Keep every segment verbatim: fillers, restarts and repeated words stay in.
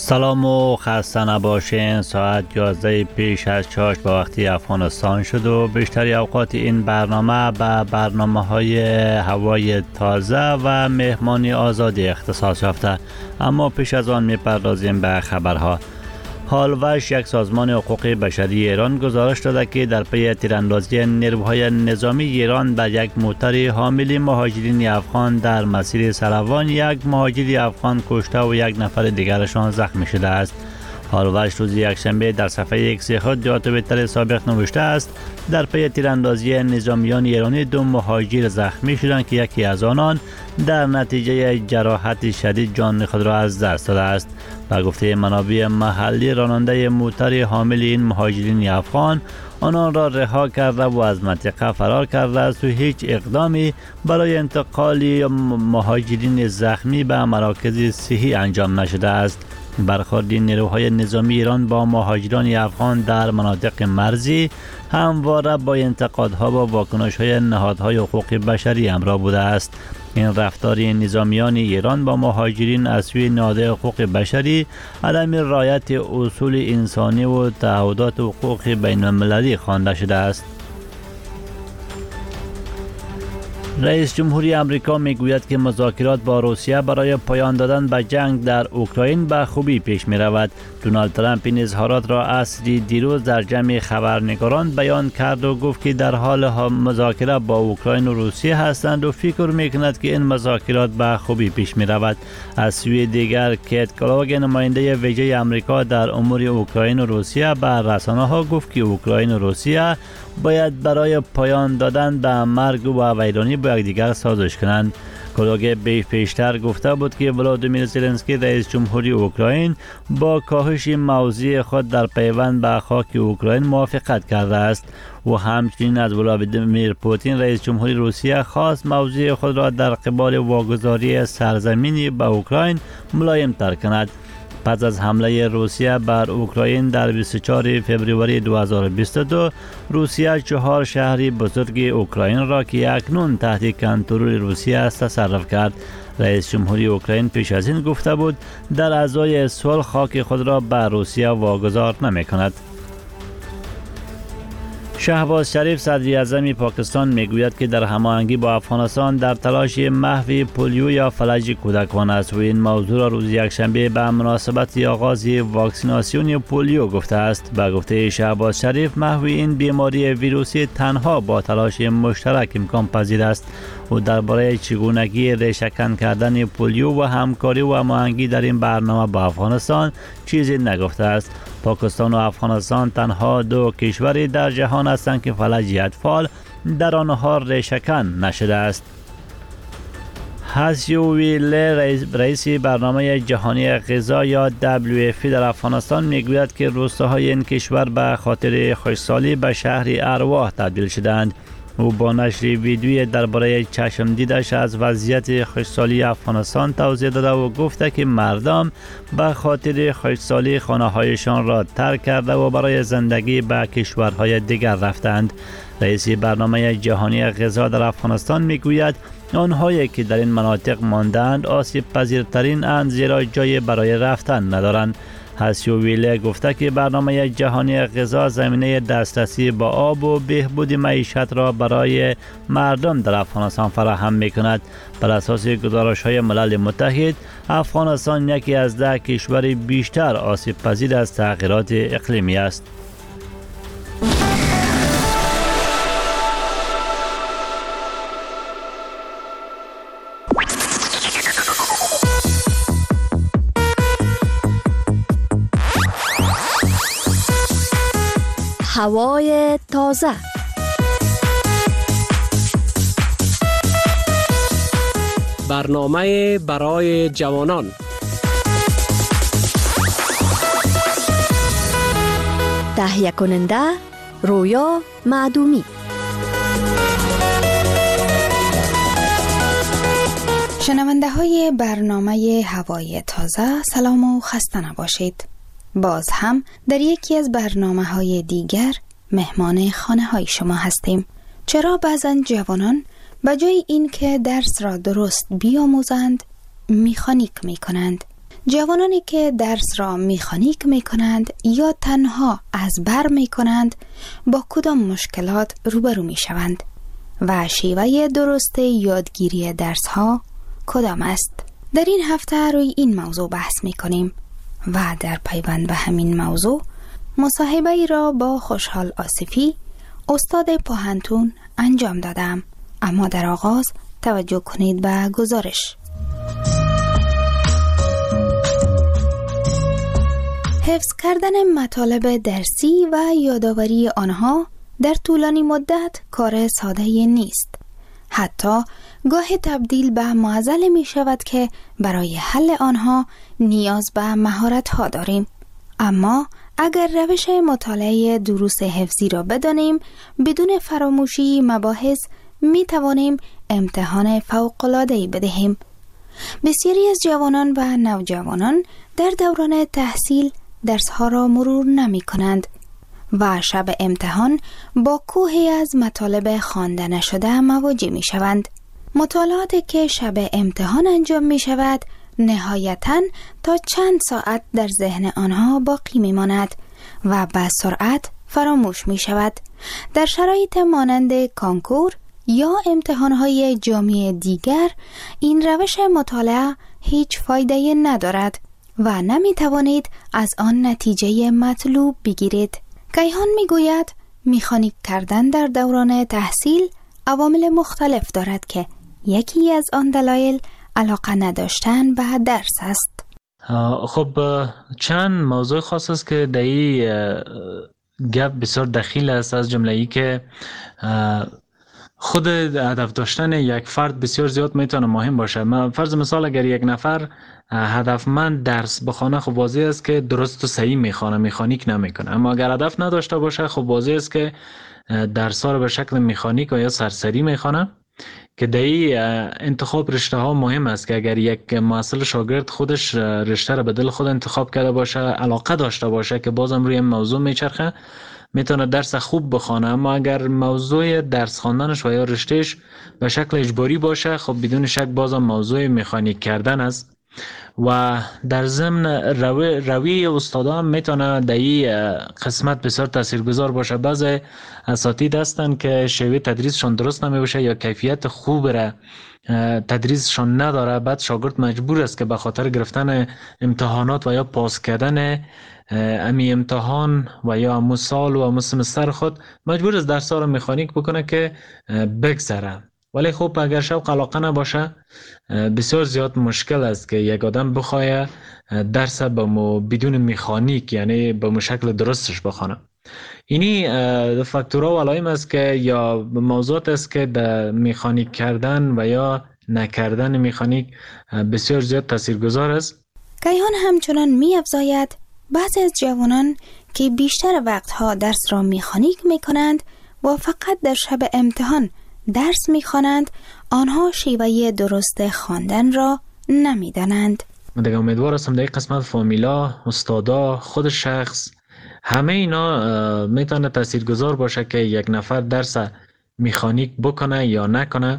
سلام و خسته نباشین. ساعت یازده پیش از چاشت با وقتی افغانستان شد و بیشتری اوقات این برنامه به برنامه های هوای تازه و مهمانی آزادی اختصاص یافته. اما پیش از آن میپردازیم به خبرها. هالوش، یک سازمان حقوق بشری ایران، گزارش داده که در پی تیراندازی نیروهای نظامی ایران به یک موتر حامل مهاجرین افغان در مسیر سروان، یک مهاجر افغان کشته و یک نفر دیگرشان زخمی شده است. هالوش روز یکشنبه در صفحه ایکس خود در توییتر سابق نوشته است: در پی تیراندازی نظامیان ایرانی دو مهاجر زخمی شدند که یکی از آنان در نتیجه جراحت شدید جان خود را از دست داده است. به گفته منابع محلی، راننده موتر حامل این مهاجرین افغان آنان را رها کرده و از منطقه فرار کرده است و هیچ اقدامی برای انتقال مهاجرین زخمی به مراکز صحی انجام نشده است. برخورد نیروهای نظامی ایران با مهاجران افغان در مناطق مرزی همواره با انتقادها و واکنش‌های نهادهای حقوق بشری همراه بوده است. این رفتار نظامیان ایران با مهاجرین از سوی نهادهای حقوق بشری عدم رعایت اصول انسانی و تعهدات حقوق بین المللی خوانده شده است. رئیس جمهوری آمریکا میگوید که مذاکرات با روسیه برای پایان دادن به جنگ در اوکراین به خوبی پیش می رود. دونالد ترامپ این اظهارات را عصری دیروز در جمع خبرنگاران بیان کرد و گفت که در حال مذاکره با اوکراین و روسیه هستند و فکر می کند که این مذاکرات به خوبی پیش می رود. از سوی دیگر، کیت کلاگ، نماینده ویژه آمریکا در امور اوکراین و روسیه، به رسانه ها گفت که اوکراین و روسیه باید برای پایان دادن به مرگ و ویرانی با یکدیگر سازش کنند. کلاگ پیشتر گفته بود که ولادیمیر زلنسکی، رئیس جمهوری اوکراین، با کاهش موضع خود در پیوند به خاک اوکراین موافقت کرده است و همچنین از ولادیمیر پوتین، رئیس جمهوری روسیه، خواست موضع خود را در قبال واگذاری سرزمینی به اوکراین ملایم تر کند. پس از حمله روسیه بر اوکراین در بیست و چهارم فوریه دو هزار و بیست و دو، روسیه چهار شهر بزرگ اوکراین را که اکنون تحت کنترل روسیه است تصرف کرد. رئیس جمهوری اوکراین پیش از این گفته بود در ازای صلح خاک خود را به روسیه واگذار نمی کند. شهباز شریف، صدر اعظم پاکستان، میگوید که در هماهنگی با افغانستان در تلاش محو پولیو یا فلج کودکان است و این موضوع را روز یکشنبه به مناسبت آغاز واکسیناسیون پولیو گفته است. به گفته شهباز شریف، محو این بیماری ویروسی تنها با تلاش مشترک امکان پذیر است و درباره چگونگی ریشه‌کن کردن پولیو و همکاری و هماهنگی در این برنامه با افغانستان چیزی نگفته است. پاکستان و افغانستان تنها دو کشوری در جهان هستند که فلج اطفال در آنها ریشه‌کن نشده است. هسیو ویله، رئیس برنامه جهانی غذا یا دبلیو اف پی در افغانستان، میگوید که روستاهای این کشور به خاطر خشکسالی به شهر ارواح تبدیل شدند. او با نشر ویدیویی درباره چشم دیدش از وضعیت خشکسالی افغانستان توضیح داده و گفته که مردم به خاطر خشکسالی خانه‌هایشان را ترک کرده و برای زندگی به کشورهای دیگر رفتند. رئیس برنامه جهانی غذا در افغانستان میگوید آنهایی که در این مناطق ماندند آسیب پذیرترین اند، زیرا جای برای رفتن ندارند. هسیو ویله گفته که برنامه جهانی غذا زمینه دسترسی با آب و بهبود معیشت را برای مردم در افغانستان فراهم می کند. بر اساس گزارش های ملل متحد، افغانستان یکی از ده کشور بیشتر آسیب پذیر از تغییرات اقلیمی است. هوای تازه. برنامه برای جوانان. تهیه کننده رویا معدومی. شنونده های برنامه هوای تازه، سلام و خسته نباشید. باز هم در یکی از برنامه های دیگر مهمان خانه های شما هستیم. چرا بعضن جوانان به جای این که درس را درست بیاموزند میخانیک می کنند؟ جوانانی که درس را مکانیک می کنند یا تنها از بر می کنند با کدام مشکلات روبرو می شوند و شیوه درست یادگیری درس ها کدام است؟ در این هفته روی این موضوع بحث می کنیم و در پیوند به همین موضوع مصاحبه ای را با خوشحال آصفی استاد پوهنتون انجام دادم. اما در آغاز توجه کنید به گزارش. حفظ کردن مطالب درسی و یادآوری آنها در طولانی مدت کار ساده نیست. حتی گاه تبدیل به معضل می شود که برای حل آنها نیاز به مهارت ها داریم. اما اگر روش مطالعه دروس حفظی را بدانیم، بدون فراموشی مباحث می توانیم امتحان فوق‌العاده‌ای بدهیم. بسیاری از جوانان و نوجوانان در دوران تحصیل درس‌ها را مرور نمی کنند و شب امتحان با کوهی از مطالب خوانده نشده مواجه می شوند. مطالعاتی که شب امتحان انجام می شود نهایتاً تا چند ساعت در ذهن آنها باقی می ماند و به سرعت فراموش می شود. در شرایط مانند کانکور یا امتحانهای جامعه دیگر این روش مطالعه هیچ فایده ندارد و نمی توانید از آن نتیجه مطلوب بگیرید. کیهان می گوید مکانیک کردن در دوران تحصیل عوامل مختلف دارد که یکی از آن دلایل علاقه نداشتن به درس است. خب چند موضوع خاص است که در این گپ بسیار دخیل است، از جمله ای که خود هدف داشتن یک فرد بسیار زیاد میتونه مهم باشه. فرض مثال اگر یک نفر هدفمند درس بخونه، خب واضح است که درست و صحیح میخونه، مکانیک نمیکنه. اما اگر هدف نداشته باشه، خب واضح است که درس ها رو به شکل مکانیک و یا سرسری میخونه. که در این انتخاب رشته ها مهم است که اگر یک محصل شاگرد خودش رشته رو به دل خود انتخاب کرده باشه، علاقه داشته باشه که بازم روی موضوع میچرخه، میتونه درس خوب بخونه. اما اگر موضوع درس خواندنش و یا رشتهش به شکل اجباری باشه، خب بدون شک بازم موضوع مکانیک کردن است. و در ضمن روی, روی استادا هم میتونه در این قسمت بسیار تاثیرگذار باشه. بعضی اساتید هستن که شیوه تدریسشون درست نمیشه یا کیفیت خوب را تدریسشون نداره، بعد شاگرد مجبور است که به خاطر گرفتن امتحانات و یا پاس کردن امی امتحان و یا امو سال و امو سمستر خود مجبور است درس ها رو مکانیک بکنه که بگذره. ولی خب اگر شوق علاقه نباشه، بسیار زیاد مشکل است که یک آدم بخواه درس با بدون مکانیک، یعنی با شکل درستش بخونه. اینی فاکتورها و علائم است که یا موضوعات است که در مکانیک کردن و یا نکردن مکانیک بسیار زیاد تاثیرگذار است. کیهان همچنان می افزاید بعضی از جوانان که بیشتر وقتها درس را مکانیک می کنند و فقط در شب امتحان درس می‌خوانند، آنها شیوه درست خواندن را نمی‌دانند. من دیگه امیدوار هستم در این قسمت فامیلا، استادا، خود شخص، همه اینا میتونه تاثیرگذار باشه که یک نفر درس مکانیک بکنه یا نکنه.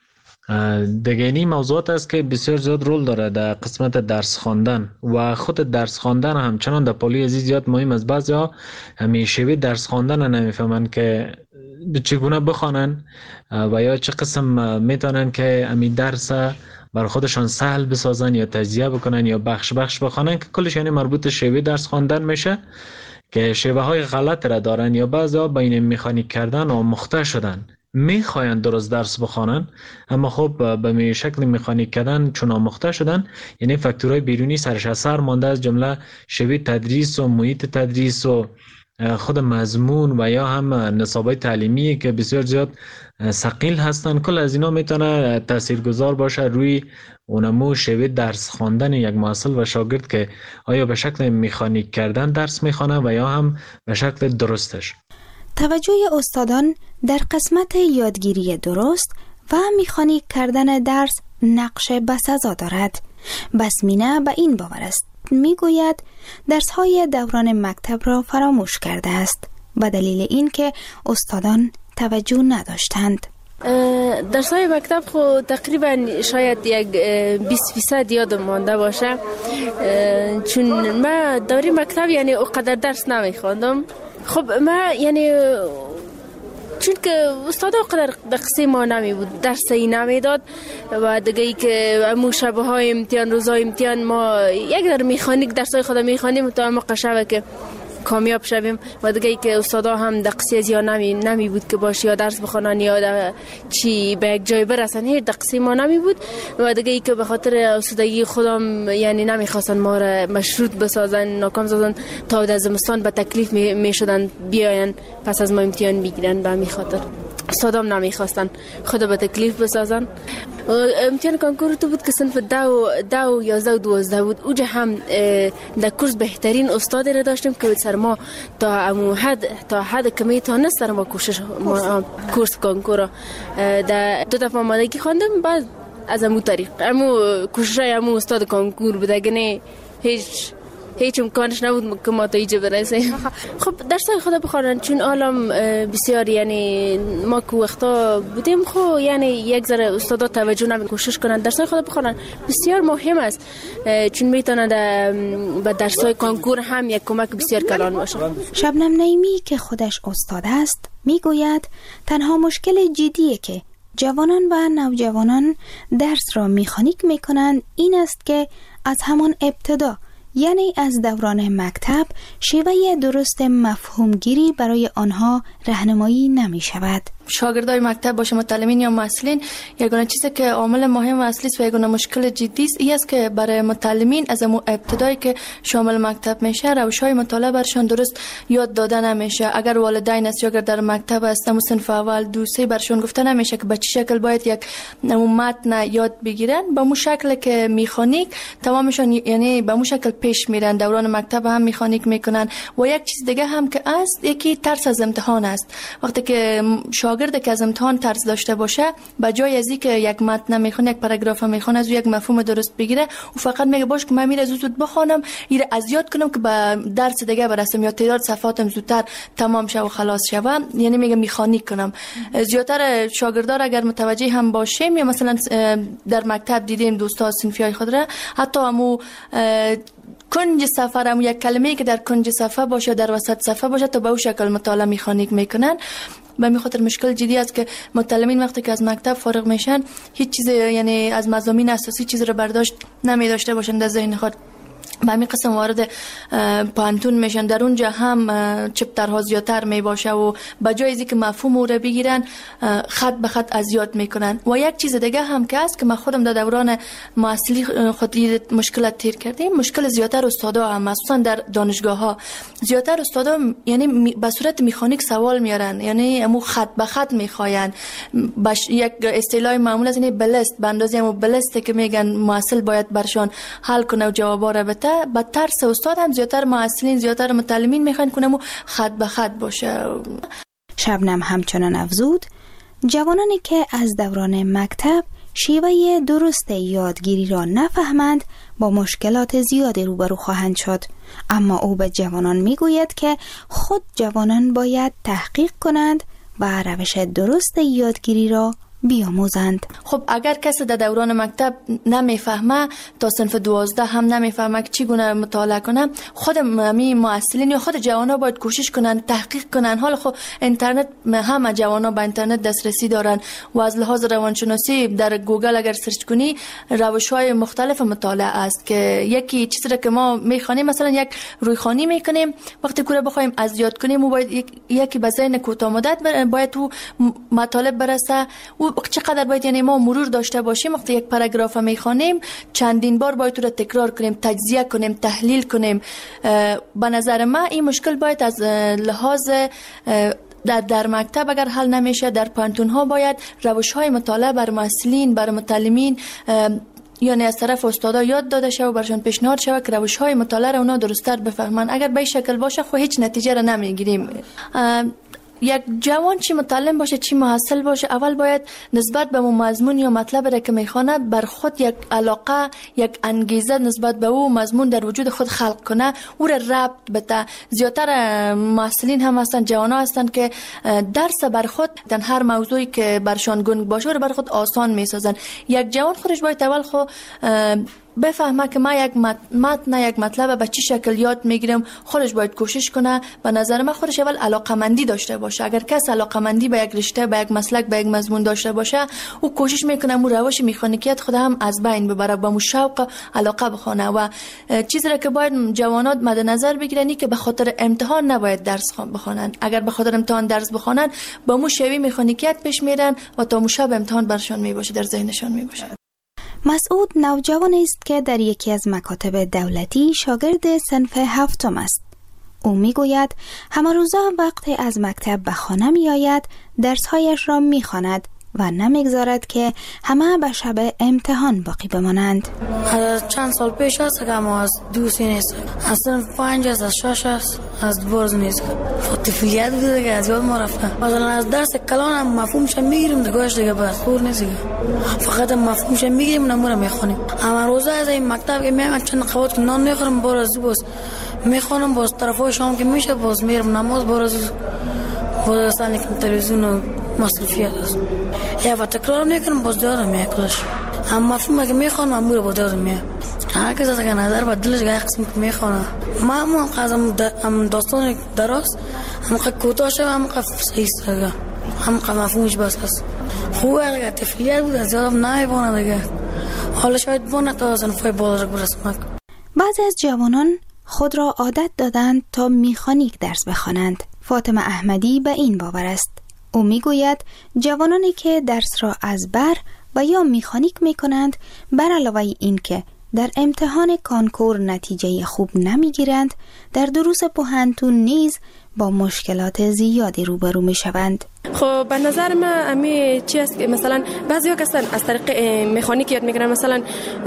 دیگه این موضوعات است که بسیار زیاد رول داره در قسمت درس خواندن و خود درس خواندن همچنان در پالی عزیز زیاد مهم است. بعضیا همیشه درس خواندن نمیفهمن که چگونه بخوانن و یا چه قسم میتونن که امی درس بر خودشان سهل بسازن یا تجزیه بکنن یا بخش بخش بخوانن، که کلش یعنی مربوط شیوه درس خواندن میشه که شیوه های غلط را دارن. یا بعضیا بین مکانیک کردن و مخته شدن، میخواین درست درس بخوانن اما خب به می شکل مکانیک کردن چون آموخته شدن، یعنی فاکتورهای بیرونی سرش اثر مانده، از جمله شیوه تدریس و محیط تدریس و خود مضمون و یا هم نصابای تعلیمی که بسیار زیاد ثقیل هستن. کل از اینا میتونه تاثیرگذار باشه روی اونمو شیوه درس خواندن یک محصل و شاگرد که آیا به شکل مکانیک کردن درس میخوانه و یا هم به شکل درستش. توجه استادان در قسمت یادگیری درست و مکانیک کردن درس نقش بسزا دارد. بسمینه به این باور است، میگوید درس‌های دوران مکتب را فراموش کرده است به دلیل اینکه استادان توجه نداشتند. درسای مکتب خو تقریبا شاید یک بیست فیصد یادم مانده باشه، چون من دوره مکتب یعنی اونقدر درس نمیخواندم. خب من یعنی چون که استاد اونقدر دقیقی ما نمی بود، درسی نمیداد و دیگه ای که امو شبه های امتحان روزای امتحان ما یک در میخانیک درسای خود میخوانیم تا ما قشبه که کامیاب شویم و دیگه ای که استادا هم دقیقی از یا نمی نمی بود که باشه یا درس بخونن یا چی به یک جای برسن، هیچ دقیقی ما نمی بود و دیگه ای که به خاطر استادگی خودم یعنی نمیخواستن ما را مشروط بسازن، ناکام سازن تا در زمستان به تکلیف می, می شدن بیاین پس از ما امتحان بگیرن. به همین خاطر استادام نمیخواستن خود به تکلیف بسازن. امتحان کنکور تو بود که صنف دو دو یازده و دوازده بود. اوجا هم در کورس بهترین استاد را داشتیم که سر ما تا امو حد تا حد کمی تا نست سر ما کوشش ما کورس کنکور در دو دفعه آمادگی خواندم. بعد از امو طریق امو کوشش امو استاد کنکور بود، اگه نه هیچ هیچ امکانش نبود که ما تا اینجا برسیم. خب درسای خدا بخوانن، چون عالم بسیار یعنی ما که وقتا بودیم خو یعنی یک ذره استادا توجه نمی کوشش کنن درسای خدا بخوانن، بسیار مهم است، چون میتونه به درسای کنکور هم یک کمک بسیار کلان باشه. شبنم نعیمی که خودش استاد است میگوید تنها مشکل جدیه که جوانان و نوجوانان درس را میخانیک میکنند این است که از همان ابتدا یعنی از دوران مکتب شیوه درست مفهومگیری برای آنها راهنمایی نمی شود. شاگردای مکتب باشه متعلمین یا مسئولین، یگانه چیزی که عامل مهم و اصلی است و یگانه مشکل جدی است این است که برای متعلمین از ابتدایی که شامل مکتب میشه روش‌های مطالعه برشان درست یاد داده نمیشه. اگر والدین است یا اگر در مکتب هستن صنف اول دو سه برشان گفته نمیشه که به چه شکل باید یک متن یاد بگیرن، به مو شکل که میخانیک تمامشان یعنی به مو شکل پیش میرن. دوران مکتب هم میخانیک میکنن. و یک چیز دیگه هم که است یکی ترس از امتحان است. وقتی که شاگرد که از امتحان ترس داشته باشه به جای از اینکه یک متن میخونه یک پاراگراف میخونه از یک مفهوم درست بگیره و فقط میگه باش که من میره زود بخونم ایره از یاد کنم که به درس دیگه برسم یا تعداد صفحاتم زودتر تمام شه و خلاص شه، یعنی میگه میخانیک کنم. زیاتر شاگردان اگر متوجه هم باشیم یا مثلا در مکتب دیدیم دوستا صنفیای خود را حتی همو کنج صفحه هم یک کلمه‌ای که در کنج صفحه باشه در وسط صفحه باشه تا به اون شکل مطالعه میخانیک میکنن. به می خاطر مشکل جدی است که متعلمین وقتی که از مکتب فارغ میشن هیچ چیز یعنی از مضامین اساسی چیز رو برداشت نمی داشته باشند در ذهن خود. به همین قسم وارد پانتون میشن، در اونجا هم چپترها زیادتر می باشه و به جای از اینکه مفهوم رو بگیرن خط به خط از یاد میکنن. و یک چیز دیگه هم که است که من خودم در دوران معاصلی خود مشکلات تیر کردیم، مشکل زیادتر استادا هم مخصوصا در دانشگاه ها زیادتر استادا یعنی به صورت مکانیک سوال میارن، یعنی امو خط به خط میخواین. باش یک اصطلاح معمول از این بلست به اندازه امو بلست که میگن معاصل باید برشان حل کنه و جوابا رو بده. با ترس استاد هم زیادتر معاصلین زیادتر متعلمین میخوان کنه و خط به خط باشه. شبنم همچنان افزود جوانانی که از دوران مکتب شیوه درست یادگیری را نفهمند با مشکلات زیادی روبرو خواهند شد، اما او به جوانان میگوید که خود جوانان باید تحقیق کنند و روش درست یادگیری را بیاموزند. خب اگر کسی در دوران مکتب نمیفهمه تا صنف دوازده هم نمیفهمه که چگونه مطالعه کنه، خود می معلمین یا خود جوانا باید کوشش کنن تحقیق کنن. حالا خب اینترنت همه جوانا به اینترنت دسترسی دارن و از لحاظ روانشناسی در گوگل اگر سرچ کنی روش‌های مختلف مطالعه است که یکی چیزی را که ما میخوانیم مثلا یک رویخوانی میکنیم وقتی کوره بخوایم از یاد کنیم و باید یکی به ذهن کوتاه مدت باید تو مطالب برسه و چقدر باید یعنی ما مرور داشته باشیم. وقتی یک پاراگراف میخوانیم چندین بار باید تو را تکرار کنیم، تجزیه کنیم، تحلیل کنیم. به نظر من این مشکل باید از لحاظ در در مکتب اگر حل نمیشه در پانتون ها باید روش های مطالعه بر معلمین بر متعلمین یعنی از طرف استادا یاد داده شه و برشان پیشنهاد شه که روش های مطالعه را اونا درست‌تر بفهمن. اگر به این شکل باشه خو هیچ نتیجه را نمیگیریم. یک جوان چی متعلم باشه چی محصل باشه، اول باید نسبت به مضمون یا مطلب را که میخونه بر خود یک علاقه، یک انگیزه نسبت به او مضمون در وجود خود خلق کنه، او را ربط بده. زیادتر محصلین هم هستن، جوان ها هستن که درس بر خود در هر موضوعی که برشان گنگ باشه رو بر خود آسان میسازن. یک جوان خودش باید اول خو بفهمه که ما یک متن یک مطلب به چه شکل یاد میگیرم، خودش باید کوشش کنه. به نظر من خودش اول علاقمندی داشته باشه. اگر کس علاقمندی به یک رشته، به یک مسلک، به یک مضمون داشته باشه، او کوشش میکنه مو روش مکانیکیت خود هم از بین ببره، با مو شوق علاقه بخونه. و چیزی را که باید جوانات مد نظر بگیرن که به خاطر امتحان نباید درس بخونن. اگر به خاطر امتحان درس بخونن با مو شوی مکانیکیت پیش میرن و تا مو شب امتحان برشان میباشه، در ذهنشان میباشه. مسعود نوجوانی است که در یکی از مکاتب دولتی شاگرد صنف هفتم است. او میگوید همه روزا وقتی از مکتب به خانه می آید درسهایش را می خواند و نمیگذارد که همه به شب امتحان باقی بمانند. از چند سال پیش است که ما از دوستی نیست، از صنف پنج است، از شش است، از برز نیست. طفلیت بوده که از یاد ما رفته. مثلا از درس کلان هم مفهومش میگیریم دیگهش دیگه بس خور نیست، فقط مفهومش میگیریم نمونه میخونیم. اما روزا از این مکتب که میام چند قوت که نان میخورم باز باز میخونم، باز طرفای شام که میشه باز میرم نماز، باز باز اصلا تلویزیون و مصرفیت است. یا و تکرار میکنم باز دارم میکلش. اما مفهومه که میخوانم امور با دارم میه. هر کس از نظر با دلش گه قسم که میخوانه. ما هم قازم ام داستان دراست، هم که کوتاه شد، هم که صحیح است، هم که مفهومش بس است. خوبه اگر طفلیت بود از یادم نمیبونه دیگه. حالا شاید بونه تا صنفای بالا رو برسم. بعضی از جوانان خود را عادت دادند تا میخانیک درس بخوانند. فاطمه احمدی به این باور است. او میگوید جوانانی که درس را از بر و یا میخانیک میکنند، بر علاوه این که در امتحان کانکور نتیجه خوب نمیگیرند، در دروس پوهنتون نیز با مشکلات زیادی روبرو میشوند. خب به نظر من امی چی است که مثلا بعضیا کسان از طریق مکانیک یاد میگیرن، مثلا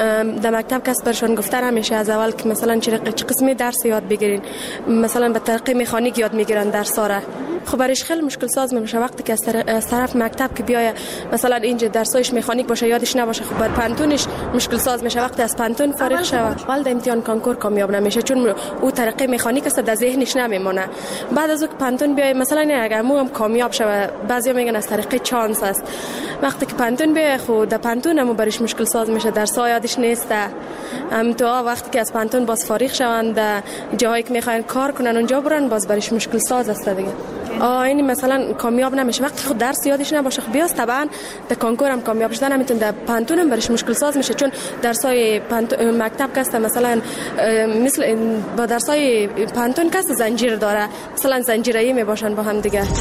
در مکتب کس برشون گفته همیشه از اول که مثلا چه قسمی درس یاد بگیرین، مثلا به طریق مکانیک یاد میگیرن درس‌ها را. خب برایش خیلی مشکل ساز میشه وقتی که از طرف مکتب که بیای مثلا اینجا درسایش مکانیک باشه یادش نباشه، خب بر پانتونش مشکل ساز میشه. وقتی از پانتون فارغ شه اول در امتحان کانکور کامیاب نمیشه، چون او طریق مکانیک است در ذهنش نمیمونه. بعد از اون پانتون بیای مثلا اگر مو هم کامیاب شه، بعضیا میگن از طریق چانس است. وقتی که پانتون بیای خود در پانتون هم برایش مشکل ساز میشه، درس‌ها یادش نیست. ام تو وقتی که از پانتون باز فارغ شوند جایی که میخواین کار کنن اونجا برن، باز برایش مشکل ساز است دیگه. آه این مثلا کامیاب نمیشه وقتی خود درس یادش نباشه. خب بیاست طبعا در کانکور هم کامیاب شدن نمیتونه، در پانتون هم برش مشکل ساز میشه، چون درسای مکتب کسته مثلا مثل با درسای پانتون کسته زنجیر داره، مثلا زنجیره‌ای میباشن با هم دیگه.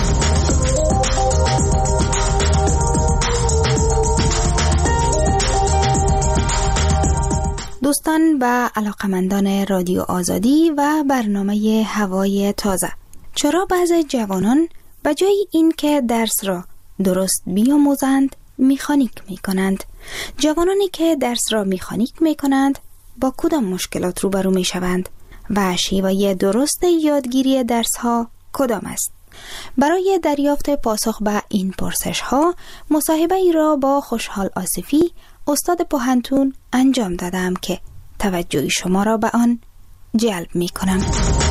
دوستان و علاقمندان رادیو آزادی و برنامه هوای تازه، چرا بعضی جوانان به جای این که درس را درست بیاموزند میخانیک میکنند؟ جوانانی که درس را میخانیک میکنند با کدام مشکلات روبرو میشوند و شیوه درست یادگیری درس ها کدام است؟ برای دریافت پاسخ به این پرسش ها مصاحبه ای را با خوشحال آصفی استاد پوهنتون انجام دادم که توجه شما را به آن جلب می کنم.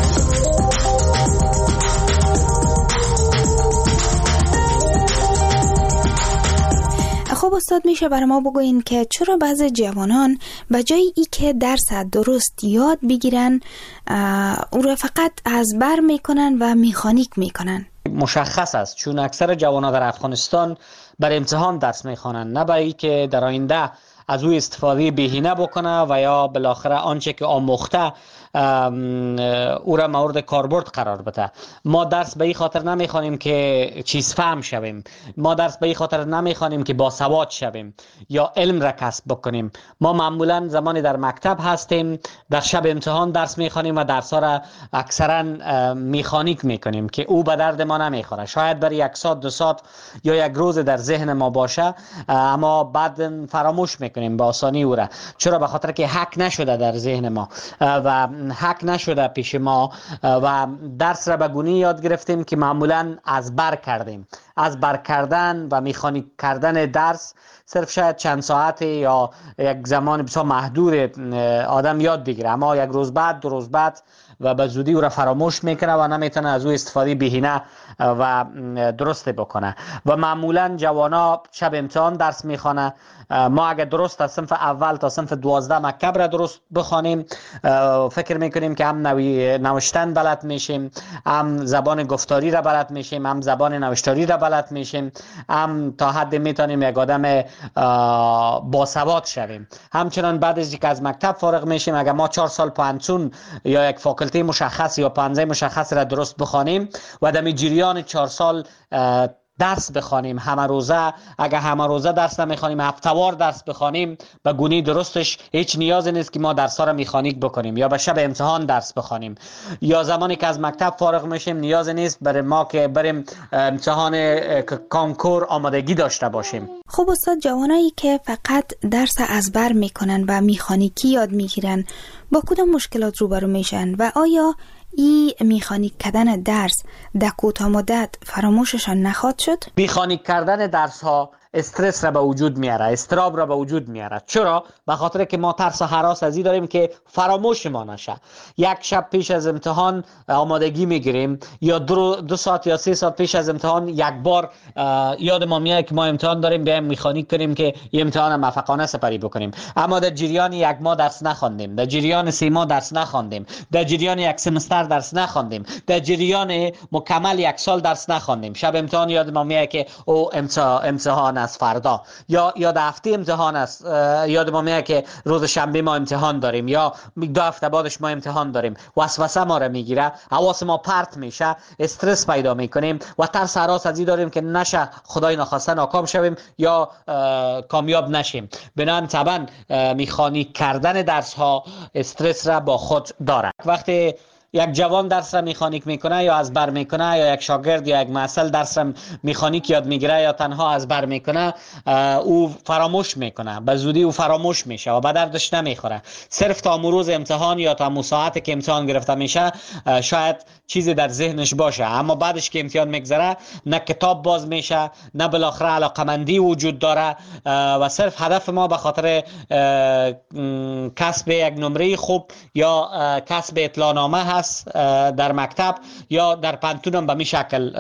خب استاد میشه برای ما بگوین که چرا بعضی جوانان به جای ای که درس درست یاد بگیرن او را فقط از بر میکنن و میخانیک میکنن؟ مشخص است، چون اکثر جوانان در افغانستان بر امتحان درس میخوانند، نه برای که در آینده از او استفاده بهینه بکنه و یا بالاخره آنچه که آموخته او را مورد کاربرد قرار بده. ما درس به این خاطر نمیخوانیم که چیز فهم شویم، ما درس به این خاطر نمیخوانیم که با سواد شویم یا علم را کسب بکنیم. ما معمولا زمانی در مکتب هستیم در شب امتحان درس میخوانیم و درس ها را اکثرا میخانیک میکنیم که او به درد ما نمیخوره. شاید برای یک ساعت دو ساعت یا یک روز در ذهن ما باشه، اما بعد فراموش میکنیم به آسانی او را. چرا؟ به خاطر که حک نشده در ذهن ما و حک نشده پیش ما و درس را به گونه یاد گرفتیم که معمولا از بر کردیم. از بر کردن و میخانیک کردن درس صرف شاید چند ساعت یا یک زمان بسیار محدود آدم یاد بگیره، اما یک روز بعد دو روز بعد و به زودی او را فراموش میکنه و نمیتونه از او استفاده بهینه و درست بکنه. و معمولا جوانا شب امتحان درس میخوانه. ما اگر درست از صنف اول تا صنف دوازده مکتب را درست بخوانیم فکر میکنیم که هم نوی نوشتن بلد میشیم، هم زبان گفتاری را بلد میشیم، هم زبان نوشتاری را بلد میشیم، هم تا حد میتونیم یک آدم باسواد شویم. همچنان بعد از اینکه از مکتب فارغ میشیم اگر ما چهار سال پانسون یا یک فاکولته مشخص یا پانزه مشخص را درست بخوانیم و در جریان چهار سال درس بخوانیم همه روزه، اگر همه روزه درس نمیخوانیم هفته‌وار درس بخوانیم به گونه درستش هیچ نیازی نیست که ما درس‌ها را میخانیک بکنیم یا به شب امتحان درس بخوانیم. یا زمانی که از مکتب فارغ میشیم نیاز نیست برای ما که بریم امتحان کنکور آمادگی داشته باشیم. خب استاد، جوانایی که فقط درس ازبر میکنن و میخانیکی یاد میگیرن با کدام مشکلات روبرو میشن و آیا ای میخانیک کردن درس در کوتاه مدت فراموششان نخواهد شد؟ میخانیک کردن درس ها استرس را به وجود میاره، استراب را به وجود میاره. چرا؟ به خاطر که ما ترس و هراس از این داریم که فراموش ما نشه. یک شب پیش از امتحان آمادگی میگیریم یا دو, دو ساعت یا سه ساعت پیش از امتحان یک بار یاد ما میاد که ما امتحان داریم، بیایم میخانیک کنیم که این امتحان موفقانه سپری بکنیم. اما در جریان یک ماه درس نخواندیم، در جریان سه ماه درس نخواندیم، در جریان یک سمستر درس نخواندیم، در جریان مکمل یک سال درس نخواندیم. شب امتحان یاد ما میاد که او امتحان از فردا یا یا در هفته امتحان است، یاد ما میاد که روز شنبه ما امتحان داریم یا دو هفته بعدش ما امتحان داریم. وسوسه ما را میگیره، حواس ما پرت میشه، استرس پیدا میکنیم و ترس هراس از این داریم که نشه خدای نخواسته ناکام شویم یا کامیاب نشیم. بنابراین طبعا میخانیک کردن درس ها استرس را با خود داره. وقتی یک جوان درس را میخانیک میکنه یا از بر میکنه یا یک شاگرد یا یک محصل درس را میخانیک یاد میگیره یا تنها از بر میکنه، او فراموش میکنه، به زودی او فراموش میشه و به دردش نمیخوره. صرف تا روز امتحان یا تا ساعتی که امتحان گرفته میشه شاید چیزی در ذهنش باشه، اما بعدش که امتحان میگذره نه کتاب باز میشه نه بالاخره علاقمندی وجود داره و صرف هدف ما به خاطر کسب یک نمره خوب یا کسب اطلاع نامه هست در مکتب یا در پانتون به می شکل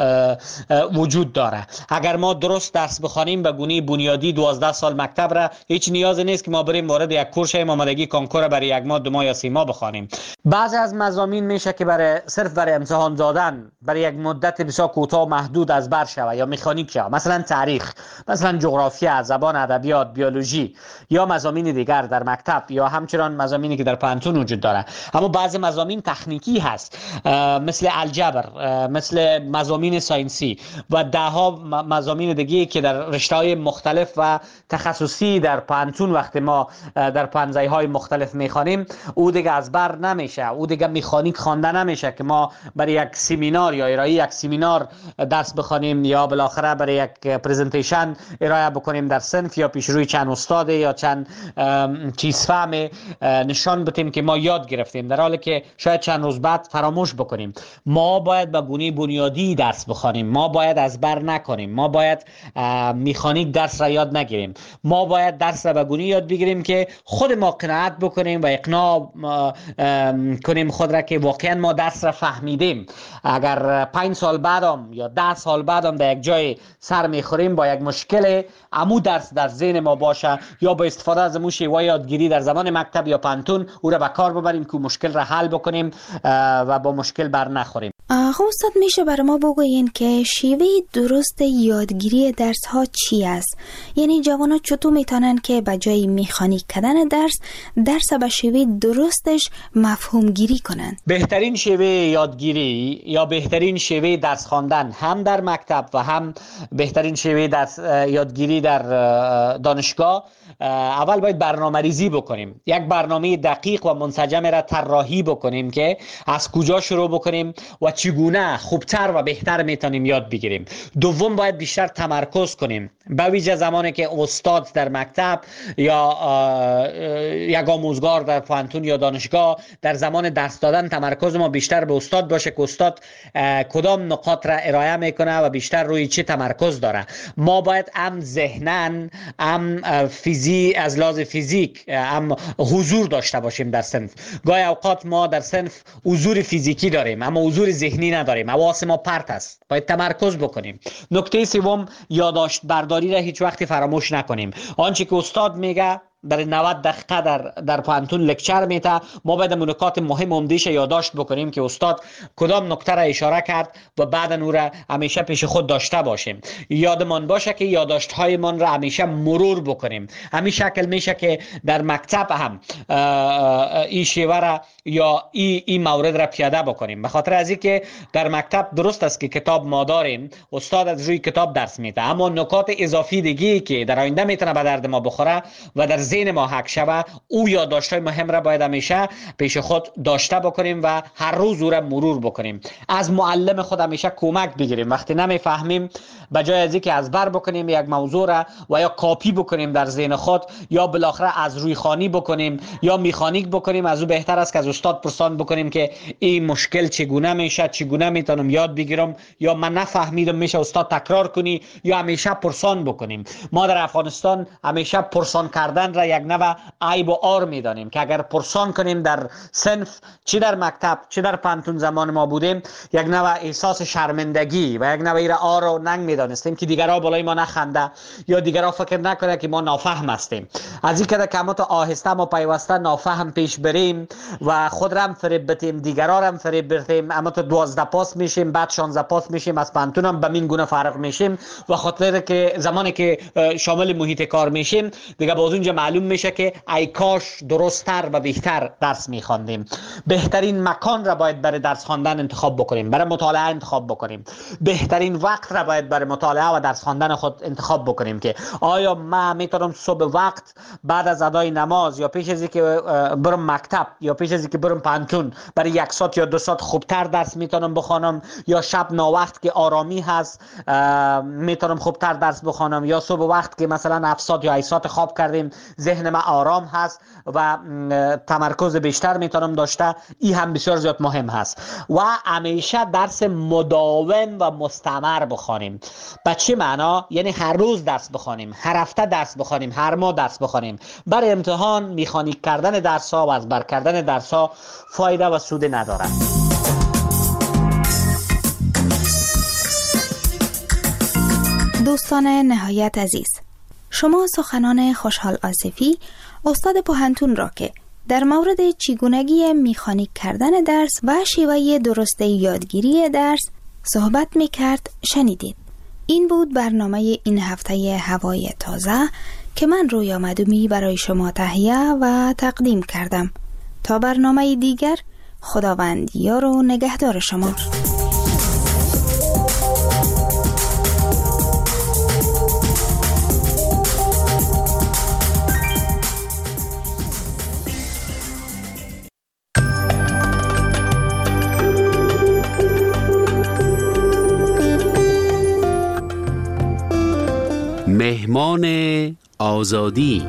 وجود داره. اگر ما درست درس بخوانیم به گونه بنیادی دوازده سال مکتب را هیچ نیاز نیست که ما بریم وارد یک کورس آمادگی کنکور برای یک ماه دو ماه یا سه ماه بخوانیم. بعضی از مضامین میشه که برای صرف برای امتحان دادن برای یک مدت بسیار کوتاه و محدود از بر شوه یا مکانیک شوه، مثلا تاریخ، مثلا جغرافیا، زبان، ادبیات، بیولوژی یا مضامین دیگر در مکتب یا همچنان مضامینی که در پانتون وجود داره. اما بعضی مضامین تکنیکی هست مثل الجبر، مثل مضامین ساینسی و ده ها مضامین دیگه که در رشته‌های مختلف و تخصصی در پانتون وقتی ما در پانزه های مختلف میخوانیم او دیگه از بر نمیشه، او دیگه مکانیک خوانده نمیشه که ما برای یک سمینار یا ارائه یک سمینار درس بخوانیم یا بالاخره برای یک پرزنتیشن ارائه بکنیم در صنف یا پیش روی چند استاد یا چند چیز فهم نشان بدیم که ما یاد گرفتیم، در حالی که شاید چند روز بعد فراموش بکنیم. ما باید به گونه بنیادی درس بخوانیم، ما باید از بر نکنیم، ما باید مکانیک درس را یاد نگیریم، ما باید درس را به گونه یاد بگیریم که خود ما قناعت بکنیم و اقناع کنیم خود را که واقعا ما درس را فهمیدیم. اگر پنج سال بعدم یا ده سال بعدم در یک جای سر میخوریم با یک مشکل عمو درس در ذهن ما باشه یا با استفاده از موش و یادگیری در زمان مکتب یا پانتون او را به کار ببریم که مشکل را حل بکنیم و با مشکل بر نخوریم. خب استاد، میشه برای ما بگوین که شیوه درست یادگیری درس ها چی است؟ یعنی جوانا چطور میتونن که به جای مکانیک کردن درس درس به شیوه درستش مفهوم گیری کنن؟ بهترین شیوه یادگیری یا بهترین شیوه درس خواندن هم در مکتب و هم بهترین شیوه درس یادگیری در دانشگاه، اول باید برنامه ریزی بکنیم، یک برنامه دقیق و منسجم را طراحی بکنیم که از کجا شروع بکنیم و چگونه چگونه خوبتر و بهتر میتونیم یاد بگیریم. دوم باید بیشتر تمرکز کنیم، به ویژه زمانی که استاد در مکتب یا یک آموزگار در پانتون یا دانشگاه در زمان درس دادن تمرکز ما بیشتر به استاد باشه که استاد کدام نقاط را ارائه میکنه و بیشتر روی چه تمرکز داره. ما باید هم ذهناً هم فیزی از لحاظ فیزیک هم حضور داشته باشیم در صنف. گاهی اوقات ما در صنف حضور فیزیکی داریم اما حضور ذهنی نداریم، حواس ما پرت است، باید تمرکز بکنیم. نکته سوم، یادداشت برداری را هیچ وقت فراموش نکنیم. آنچه که استاد میگه برای نود دقیقه در در پانتون لکچر میته، ما باید نکات مهم عمده‌اش یادداشت بکنیم که استاد کدام نکته را اشاره کرد و بعد اون را همیشه پیش خود داشته باشیم. یادمان باشه که یادداشت هایمان را همیشه مرور بکنیم. همین شکل میشه که در مکتب هم این شیوه را یا این این مورد را پیاده بکنیم. به خاطر از اینکه در مکتب درست است که کتاب ما داریم، استاد از روی کتاب درس میده، اما نکات اضافی دیگه که در آینده میتونه به درد ما بخوره و در ذهن ما حک شوه، او یادداشت‌های مهم را باید همیشه پیش خود داشته بکنیم و هر روز او را مرور بکنیم. از معلم خود همیشه کمک بگیریم. وقتی نمیفهمیم به جای از اینکه از بر بکنیم یک موضوع را و یا کاپی بکنیم در ذهن خود یا بالاخره از روی خوانی بکنیم یا میخانیک بکنیم، از او بهتر است که از استاد پرسان بکنیم که این مشکل چگونه میشه، چگونه میتونم یاد بگیرم، یا من نفهمیدم میشه استاد تکرار کنی، یا همیشه پرسان بکنیم. ما در افغانستان همیشه پرسان کردن را یک نوع عیب و عار میدانیم که اگر پرسان کنیم در صنف، چی در مکتب چی در پانتون زمان ما بودیم، یک نوع احساس شرمندگی و یک نوع را عار و ننگ میدانستیم که دیگرها بالای ما نخنده یا دیگرها فکر نکنه که ما نافهم هستیم. از این که کمات آهسته ما پیوسته نافهم پیش بریم و خود را هم فریب بتیم، دیگرها را هم فریب بتیم، اما تو دوازده پاس میشیم، بعد شانزده پاس میشیم، از پانتون هم به این گونه فرق میشیم و خاطر که زمانی که شامل محیط کار میشیم دیگه باز اونجا معلوم میشه که ای کاش درست‌تر و بهتر درس میخواندیم. بهترین مکان را باید برای درس خواندن انتخاب بکنیم، برای مطالعه انتخاب بکنیم. بهترین وقت را باید برای مطالعه و درس خواندن خود انتخاب بکنیم که آیا من میتونم صبح وقت بعد از ادای نماز یا پیش از اینکه برم مکتب یا پیش از اینکه برم پانتون برای یک ساعت یا دو ساعت خوبتر درس میتونم بخوانم، یا شب ناوقت که آرامی هست میتونم خوبتر درس بخوانم، یا صبح وقت که مثلا هفت ساعت یا هشت ساعت خواب کردیم ذهن من آرام هست و تمرکز بیشتر میتونم داشته. این هم بسیار زیاد مهم هست. و همیشه درس مداوم و مستمر بخوانیم. به چه معنا؟ یعنی هر روز درس بخوانیم، هر هفته درس بخوانیم، هر ماه درس بخوانیم. برای امتحان میخانیک کردن درس ها و از بر کردن درس ها فایده و سود ندارد. دوستان نهایت عزیز، شما سخنان خوشحال آصفی استاد پوهنتون را که در مورد چگونگی میخانیک کردن درس و شیوه درست یادگیری درس صحبت میکرد شنیدید. این بود برنامه این هفته هوای تازه که من رویا مدومی برای شما تهیه و تقدیم کردم. تا برنامه دیگر، خداوند یار و نگهدار شما. مهمان آزادی.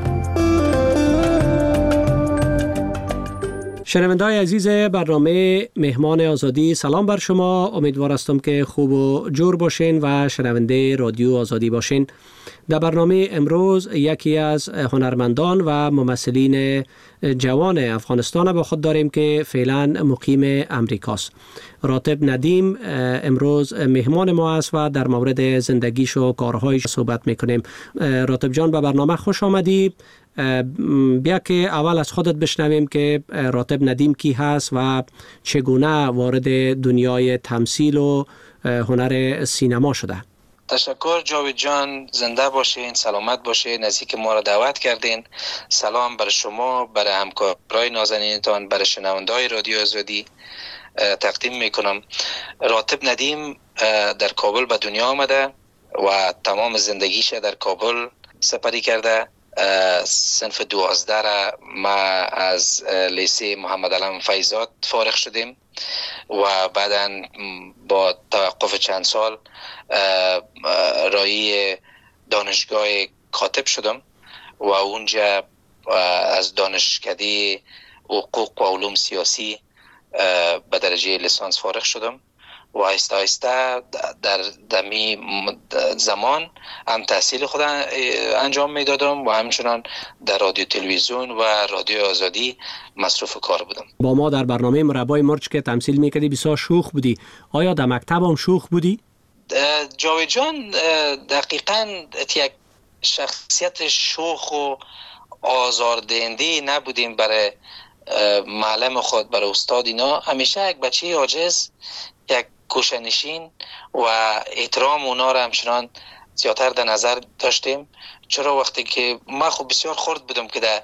شنونده‌های عزیز برنامه مهمان آزادی، سلام بر شما. امیدوار هستم که خوب و جور باشین و شنونده رادیو آزادی باشین. در برنامه امروز یکی از هنرمندان و ممثلین جوان افغانستان با خود داریم که فعلا مقیم امریکاست. راتب ندیم امروز مهمان ما است و در مورد زندگیش و کارهایش صحبت میکنیم. راتب جان، به برنامه خوش آمدی. بیا که اول از خودت بشنویم که راتب ندیم کی هست و چگونه وارد دنیای تمثیل و هنر سینما شده. تشکر جاوید جان، زنده باشین، سلامت باشین، نزدیک ما را دعوت کردین. سلام بر شما، بر همکارای نازنینتان، بر شنونده‌های رادیو آزادی تقدیم میکنم. راتب ندیم در کابل به دنیا آمده و تمام زندگیش در کابل سپری کرده. صنف دوازده را ما از لیسه محمد علم فیضات فارغ شدیم و بعدا با توقف چند سال رایی دانشگاه کاتب شدم و اونجا از دانشکده حقوق و علوم سیاسی به درجه لیسانس فارغ شدم و آهسته آهسته در دمی زمان هم تحصیل خود انجام میدادم و همچنان در رادیو تلویزیون و رادیو آزادی مصروف کار بودم. با ما در برنامه مربای مرچ که تمثیل میکردی بسیار شوخ بودی. آیا در مکتب هم شوخ بودی؟ جاوید جان دقیقاً یک شخصیت شوخ و آزاردهنده نبودیم برای معلم خود، برای استاد. اینا همیشه یک بچه عاجز، یک کوشنشین و احترام اونا را همچنان زیادتر در نظر داشتیم. چرا وقتی که من خب بسیار خرد بودم که در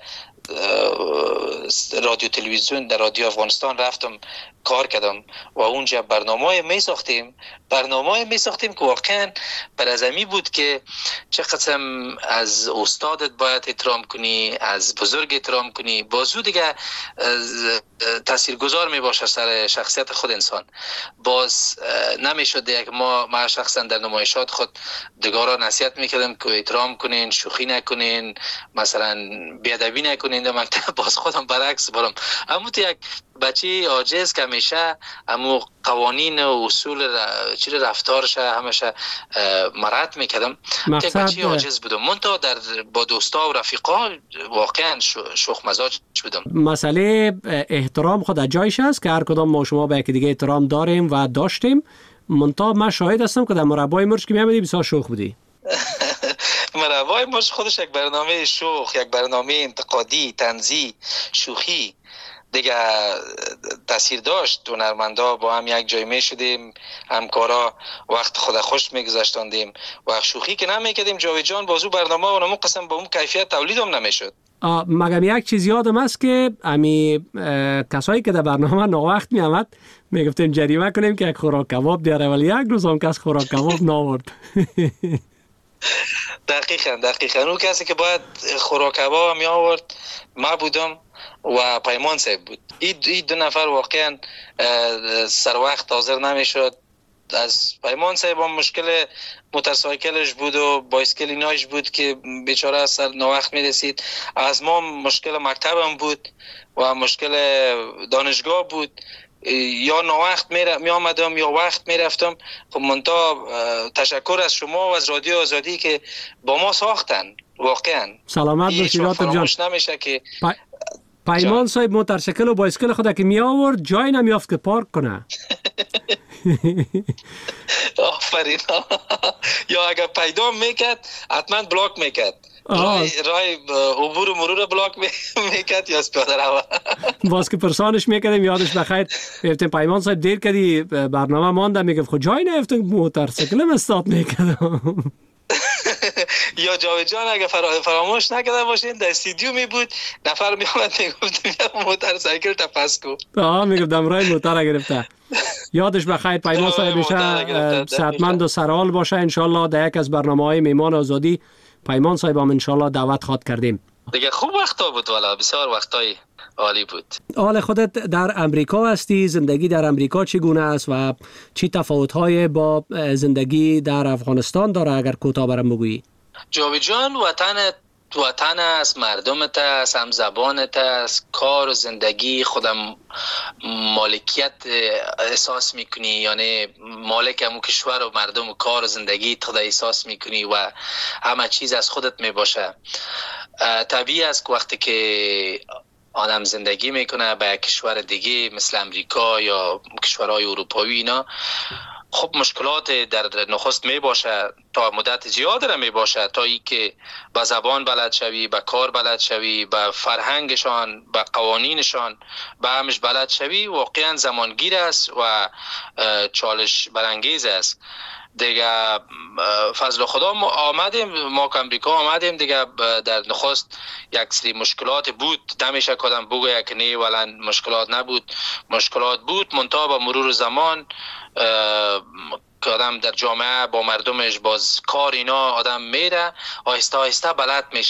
رادیو تلویزیون در رادیو افغانستان رفتم کار کردم و اونجا برنامه می ساختیم برنامه می ساختیم که واقعا بر از امی بود که چه قسم از استادت باید احترام کنی، از بزرگ احترام کنی، بازو دیگه تاثیرگذار می باشه سر شخصیت خود انسان. باز نمی شد یک ما ما شخصا در نمایشات خود دیگران نصیحت میکردم که احترام کنین، شوخی نکنین، مثلا بیادبی نکنین. در مکتب باز خودم برعکس برم، اما تو یک بچه عاجز که همیشه امو قوانین و اصول ر... چیز رفتارش همیشه مرد میکردم که بچه عاجز بودم. من تا در با دوستا و رفیقا واقعا شوخ مزاج بودم. مسئله احترام خود جایش است که هر کدام ما شما به یکی دیگه احترام داریم و داشتیم. منتها من شاهد هستم که در مربای مرچ که میامدی بسیار شوخ بودی. مربای مرچ خودش یک برنامه شوخ، یک برنامه انتقادی، طنزی، شوخی دیگه تاثیر داشت. هنرمندا با هم یک جای می شدیم، همکارا وقت خود خوش میگذاشتاندیم و شوخی که نمیکردیم. جاوید جان بازو برنامه و نمون قسم با اون کیفیت تولید هم نمیشد. مگم یک چیز یادم است که امی کسایی که در برنامه ناوقت می آمد می گفتیم جریمه کنیم که یک خوراک کباب بیاره، ولی یک روز هم کس خوراک کباب ناورد. دقیقاً دقیقاً اون کسی که باید خوراک کباب می آورد ما بودم و پیمان صاحب بود. این دو نفر واقعا سر وقت حاضر نمیشد. از پیمان صاحب هم مشکل موتورسایکلش بود و بایسکل ایناش بود که بیچاره سر ناوقت میرسید. از ما مشکل مکتب هم بود و مشکل دانشگاه بود. یا ناوقت می آمدم یا وقت می رفتم. خب منتها تشکر از شما و از رادیو آزادی که با ما ساختن. واقعا سلامت باشید راتب جان. نمیشه که پیمان صاحب موتورسیکل و بایسکل خود که می آورد جای نمیافت که پارک کنه. آفرین. یا اگر پیدا میکرد حتما بلاک میکرد. رای رای عبور و مرور بلاک میکرد یا پیاده رو. باز که پرسانش میکردیم یادش بخیر گفتیم پیمان صاحب دیر کردی برنامه مانده، میگفت خود جای نیفتم موتورسیکلم استارت میکردم. یا جاوید جان اگه فراموش نکرده باشین در استودیو می بود نفر می آمد میگفت موتورسیکل تپس کو. آه میگفتم رای موتور گرفته. یادش بخیر پیمان صاحب میشه صحتمند و سرحال باشه. انشالله در یک از برنامه‌های میهمان آزادی پیمان صاحب هم انشالله دعوت خواد کردیم. دیگه خوب وقتا بود، والا بسیار وقتای عالی بود. حال خودت در امریکا هستی، زندگی در امریکا چگونه است و چی تفاوت‌های با زندگی در افغانستان داره اگر کوتاه برام بگویی؟ جاوید جان وطن وطن است، مردمت است، هم زبانت است، کار و زندگی خودم مالکیت احساس میکنی، یعنی مالک همون کشور و مردم و کار و زندگی خود احساس میکنی و همه چیز از خودت میباشه. طبیعی است که وقتی که آدم زندگی میکنه به کشور دیگه مثل امریکا یا کشورهای اروپایی اینا، خب مشکلات در نخست می باشه، تا مدت زیاد را می باشه، تا ای که با زبان بلد شوی، با کار بلد شوی، با فرهنگشان، با قوانینشان، با همش بلد شوی، واقعا زمانگیر است و چالش برانگیز است. دیگه فضل خدا ما آمدیم، ما که امریکا آمدیم دیگه در نخست یک سری مشکلات بود، نمیشه کدام بگویه که نه ولن مشکلات نبود، مشکلات بود، منتها با مرور زمان که آدم در جامعه با مردمش باز کار اینا آدم میره، آهسته آهسته بلد میشه.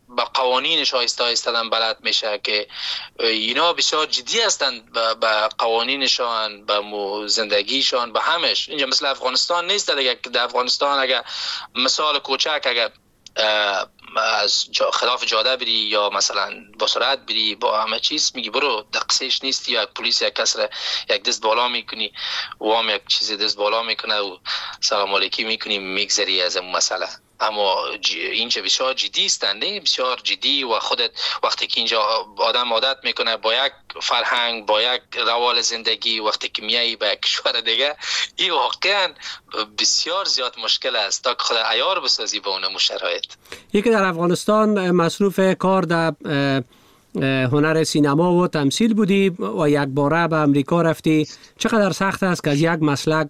به قوانینش آیسته آیسته بلد میشه که اینا بسیار جدی هستند به قوانینشان، به زندگیشان، به همش. اینجا مثل افغانستان نیست دیگه که در افغانستان اگر مثال کوچک اگر از جا خلاف جاده بری یا مثلا با سرعت بری با همه چیز میگی برو دقیقش نیستی، یا پلیس یک کس را یک دست بالا میکنی و هم یک چیز دست بالا میکنه و سلام علیکی میکنی میگذری از اون مسئله. اما اینجا بسیار جدی هستند، بسیار جدی، و خودت وقتی که اینجا آدم عادت میکنه با یک فرهنگ، با یک روال زندگی، وقتی که میایی به کشور دیگه این واقعا بسیار زیاد مشکل است تا که خود عیار بسازی به اون شرایط. یکی در افغانستان مصروف کار در هنر سینما و تمثیل بودی و یک باره به امریکا رفتی. چقدر سخت است که از یک مسلک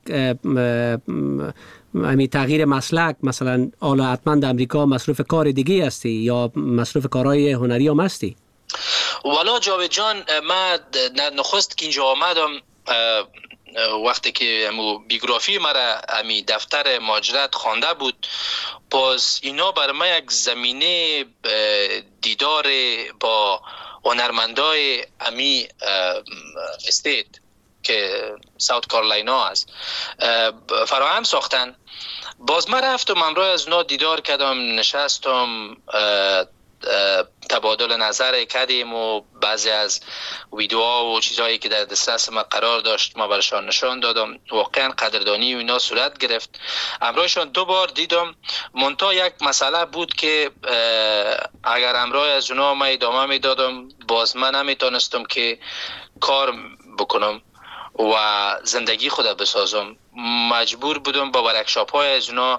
همین تغییر مسلک، مثلا حالا حتما در امریکا مصروف کار دیگه هستی یا مصروف کارهای هنری هم هستی؟ والا جاوید جان، من نخست که اینجا آمدم وقتی که امو بیوگرافی مرا امی دفتر مهاجرت خوانده بود، باز اینا بر من یک زمینه دیدار با هنرمندای امی استیت که ساوت کارولاینا است فراهم ساختن. باز من رفتم امروز از اونا دیدار کردم، نشستم، تبادل نظر کردیم و بعضی از ویدیوها و چیزهایی که در دسترس ما قرار داشت ما برشان نشان دادم. واقعا قدردانی و اینا صورت گرفت. امروزشان دو بار دیدم. منتها یک مسئله بود که اگر امروز از اونا ما ادامه میدادم باز من نمیتونستم که کار بکنم و زندگی خود بسازم. مجبور بودم با ورکشاپ های از اونا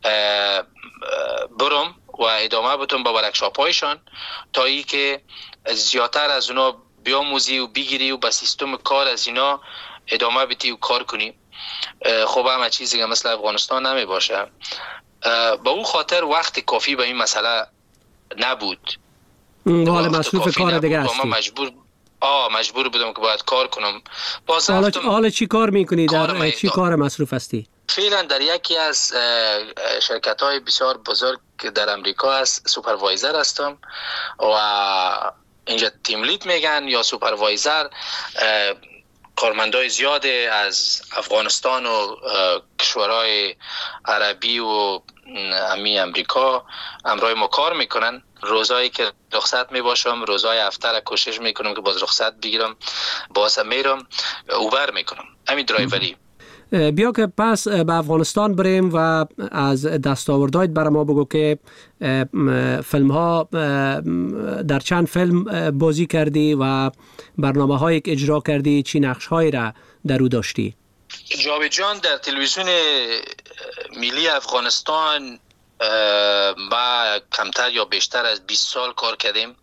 برم و ادامه بدم با ورکشاپ هایشان تا ای که زیادتر از اونا بیاموزی و بگیری و با سیستم کار از اینا ادامه بدی و کار کنی. خب همه چیزی که مثل افغانستان نمی باشه. با اون خاطر وقت کافی به این مسئله نبود. حالا مصروف کار دیگه هستی. مجبور آه مجبور بودم که باید کار کنم. باز حالا حالا چی کار میکنی؟ در چی کار مصروف هستی؟ فعلا در یکی از شرکت های بسیار بزرگ در امریکا است سوپروایزر هستم و اینجا تیم لید میگن یا سوپروایزر. کارمندای زیاد از افغانستان و کشورهای عربی و امی امریکا امرای ما کار میکنن. روزایی که رخصت میباشم، روزای هفته را کوشش میکنم که باز رخصت بگیرم، باز میرم اوبر میکنم، همین درایوری. بیا که پس به افغانستان بریم و از دستاوردهایت برای ما بگو که فیلم ها در چند فیلم بازی کردی و برنامه هایی که اجرا کردی چی نقش هایی را در او داشتی؟ جاوید جان، در تلویزیون ملی افغانستان ما کمتر یا بیشتر از بیست سال کار کردیم.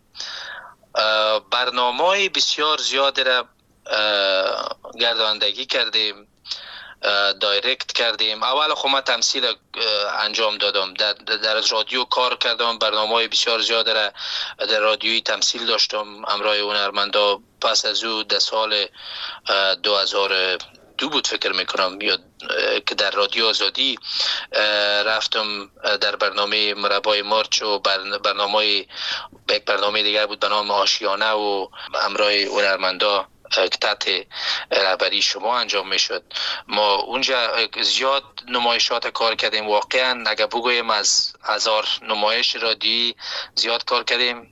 برنامه بسیار زیاد را گرداندگی کردیم، دایرکت کردیم. اول خب من تمثیل انجام دادم، در, در رادیو کار کردم، برنامه بسیار زیاد را در رادیویی تمثیل داشتم همراه هنرمندا. پس از او در سال دو هزار دو بود فکر میکنم یا که در رادیو آزادی رفتم در برنامه مربای مارچ و برنامه یک برنامه دیگر بود به نام آشیانه و همراه هنرمندا که تحت رهبری شما انجام میشد. ما اونجا زیاد نمایشات کار کردیم. واقعا اگر بگویم از هزار نمایش رادیویی زیاد کار کردیم،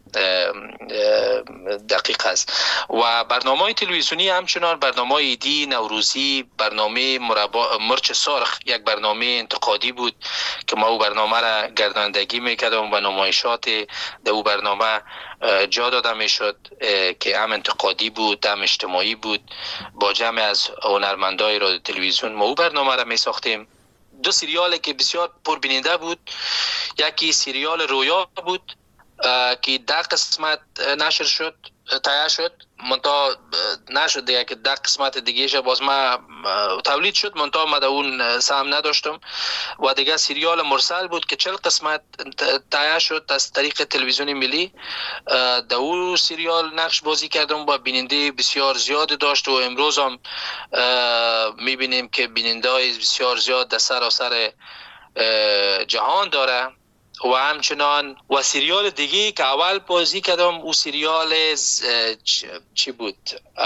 دقیق است. و برنامه تلویزیونی همچنان برنامه ایدی، نوروزی، برنامه مربا مرچ سرخ یک برنامه انتقادی بود که ما او برنامه را گرداندگی میکردم و نمایشات در او برنامه جا داده میشد که هم انتقادی بود هم اجتماعی بود. با جمع از هنرمندای رادیو تلویزیون ما او برنامه را می ساختیم. دو سریال که بسیار پربیننده بود، یکی سریال رویا بود که ده قسمت نشر شد، تایید شد، منتها نشد دیگه که ده قسمت دیگه شه باز ما تولید شد، منتها ما در اون سهم نداشتم. و دیگه سریال مرسل بود که چهل قسمت تایید شد از طریق تلویزیون ملی. در اون سریال نقش بازی کردم و بیننده بسیار زیاد داشت و امروز هم میبینیم که بیننده های بسیار زیاد در سراسر جهان داره و همچنان و سریال دیگه که اول بازی کردم او سریال چی بود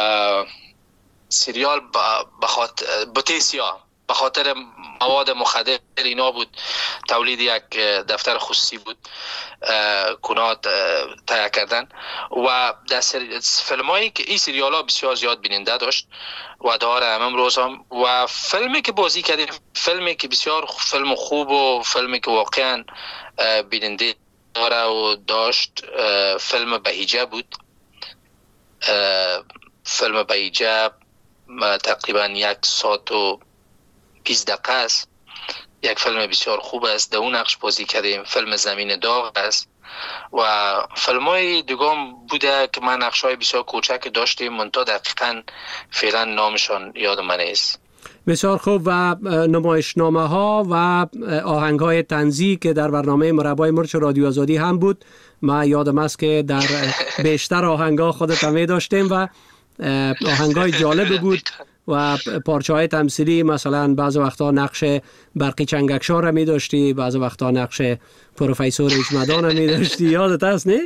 سریال بخاطر بوتیسیا به خاطر مواد مخدر اینا بود، تولید یک دفتر خصوصی بود کنات تهیه کردن و در فیلم هایی که این سریال ها بسیار زیاد بیننده داشت و داره همم روز هم و فیلمی که بازی کردیم فیلمی که بسیار فیلم خوب و فیلمی که واقعا بیننده داره و داشت فیلم بهیجه بود. فیلم بهیجه تقریبا یک ساعت و بیست دقیقه است. یک فیلم بسیار خوب است. در اون نقش بازی کردیم. فیلم زمین داغ است و فیلم های دیگام بوده که من نقش های بسیار کوچک داشتیم منتها دقیقا فعلا نامشان یاد من است. بسیار خوب. و نمایشنامه ها و آهنگ های طنزی که در برنامه مربای مرچ رادیو آزادی هم بود، من یادم است که در بیشتر آهنگ ها خودت هم داشتیم و آهنگ های جالب بود و پارچه های تمثیلی، مثلا بعض وقتا نقش برقی چنگکشار را می داشتی، بعض وقتا نقش پروفیسور اجمدان را می داشتی. یادت هست نه؟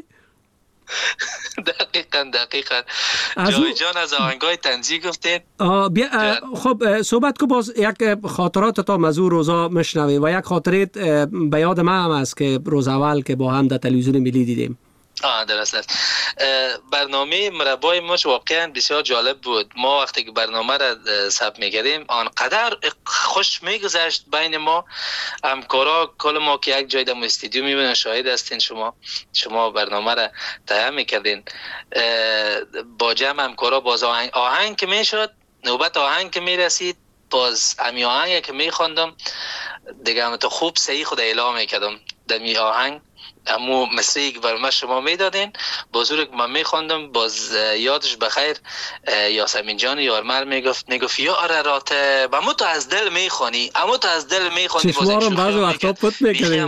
دقیقاً دقیقاً جای جان از آهنگای طنزی گفتین. خب صحبت کو باز یک خاطرات تا مزور روزا مشنویم و یک خاطرت به یاد من هم است که روز اول که با هم در تلویزیون ملی دیدیم. آه درست است. برنامه مربای مرچ واقعا بسیار جالب بود. ما وقتی که برنامه را ثبت می‌کردیم آنقدر خوش می‌گذشت بین ما همکارا، کل ما که یک جای در استودیو می‌بینن، شاهد هستین شما شما برنامه را تهیه می‌کردین با جمع همکارا. باز آهنگ آهنگ که میشد، نوبت آهنگ که میرسید، باز امی آهنگ که می‌خواندم دیگه هم تو خوب صحیح خود اعلام می‌کردم در می آهنگ امو مسیحی که بر ما شما میدادین بزرگ من میخواندم. باز یادش بخیر یاسمین جان یارمل میگفت میگفت یا ارارات بمو تو از دل میخوانی، امو تو از دل میخوانی. چشمارم بعض وقتا پت میکنیم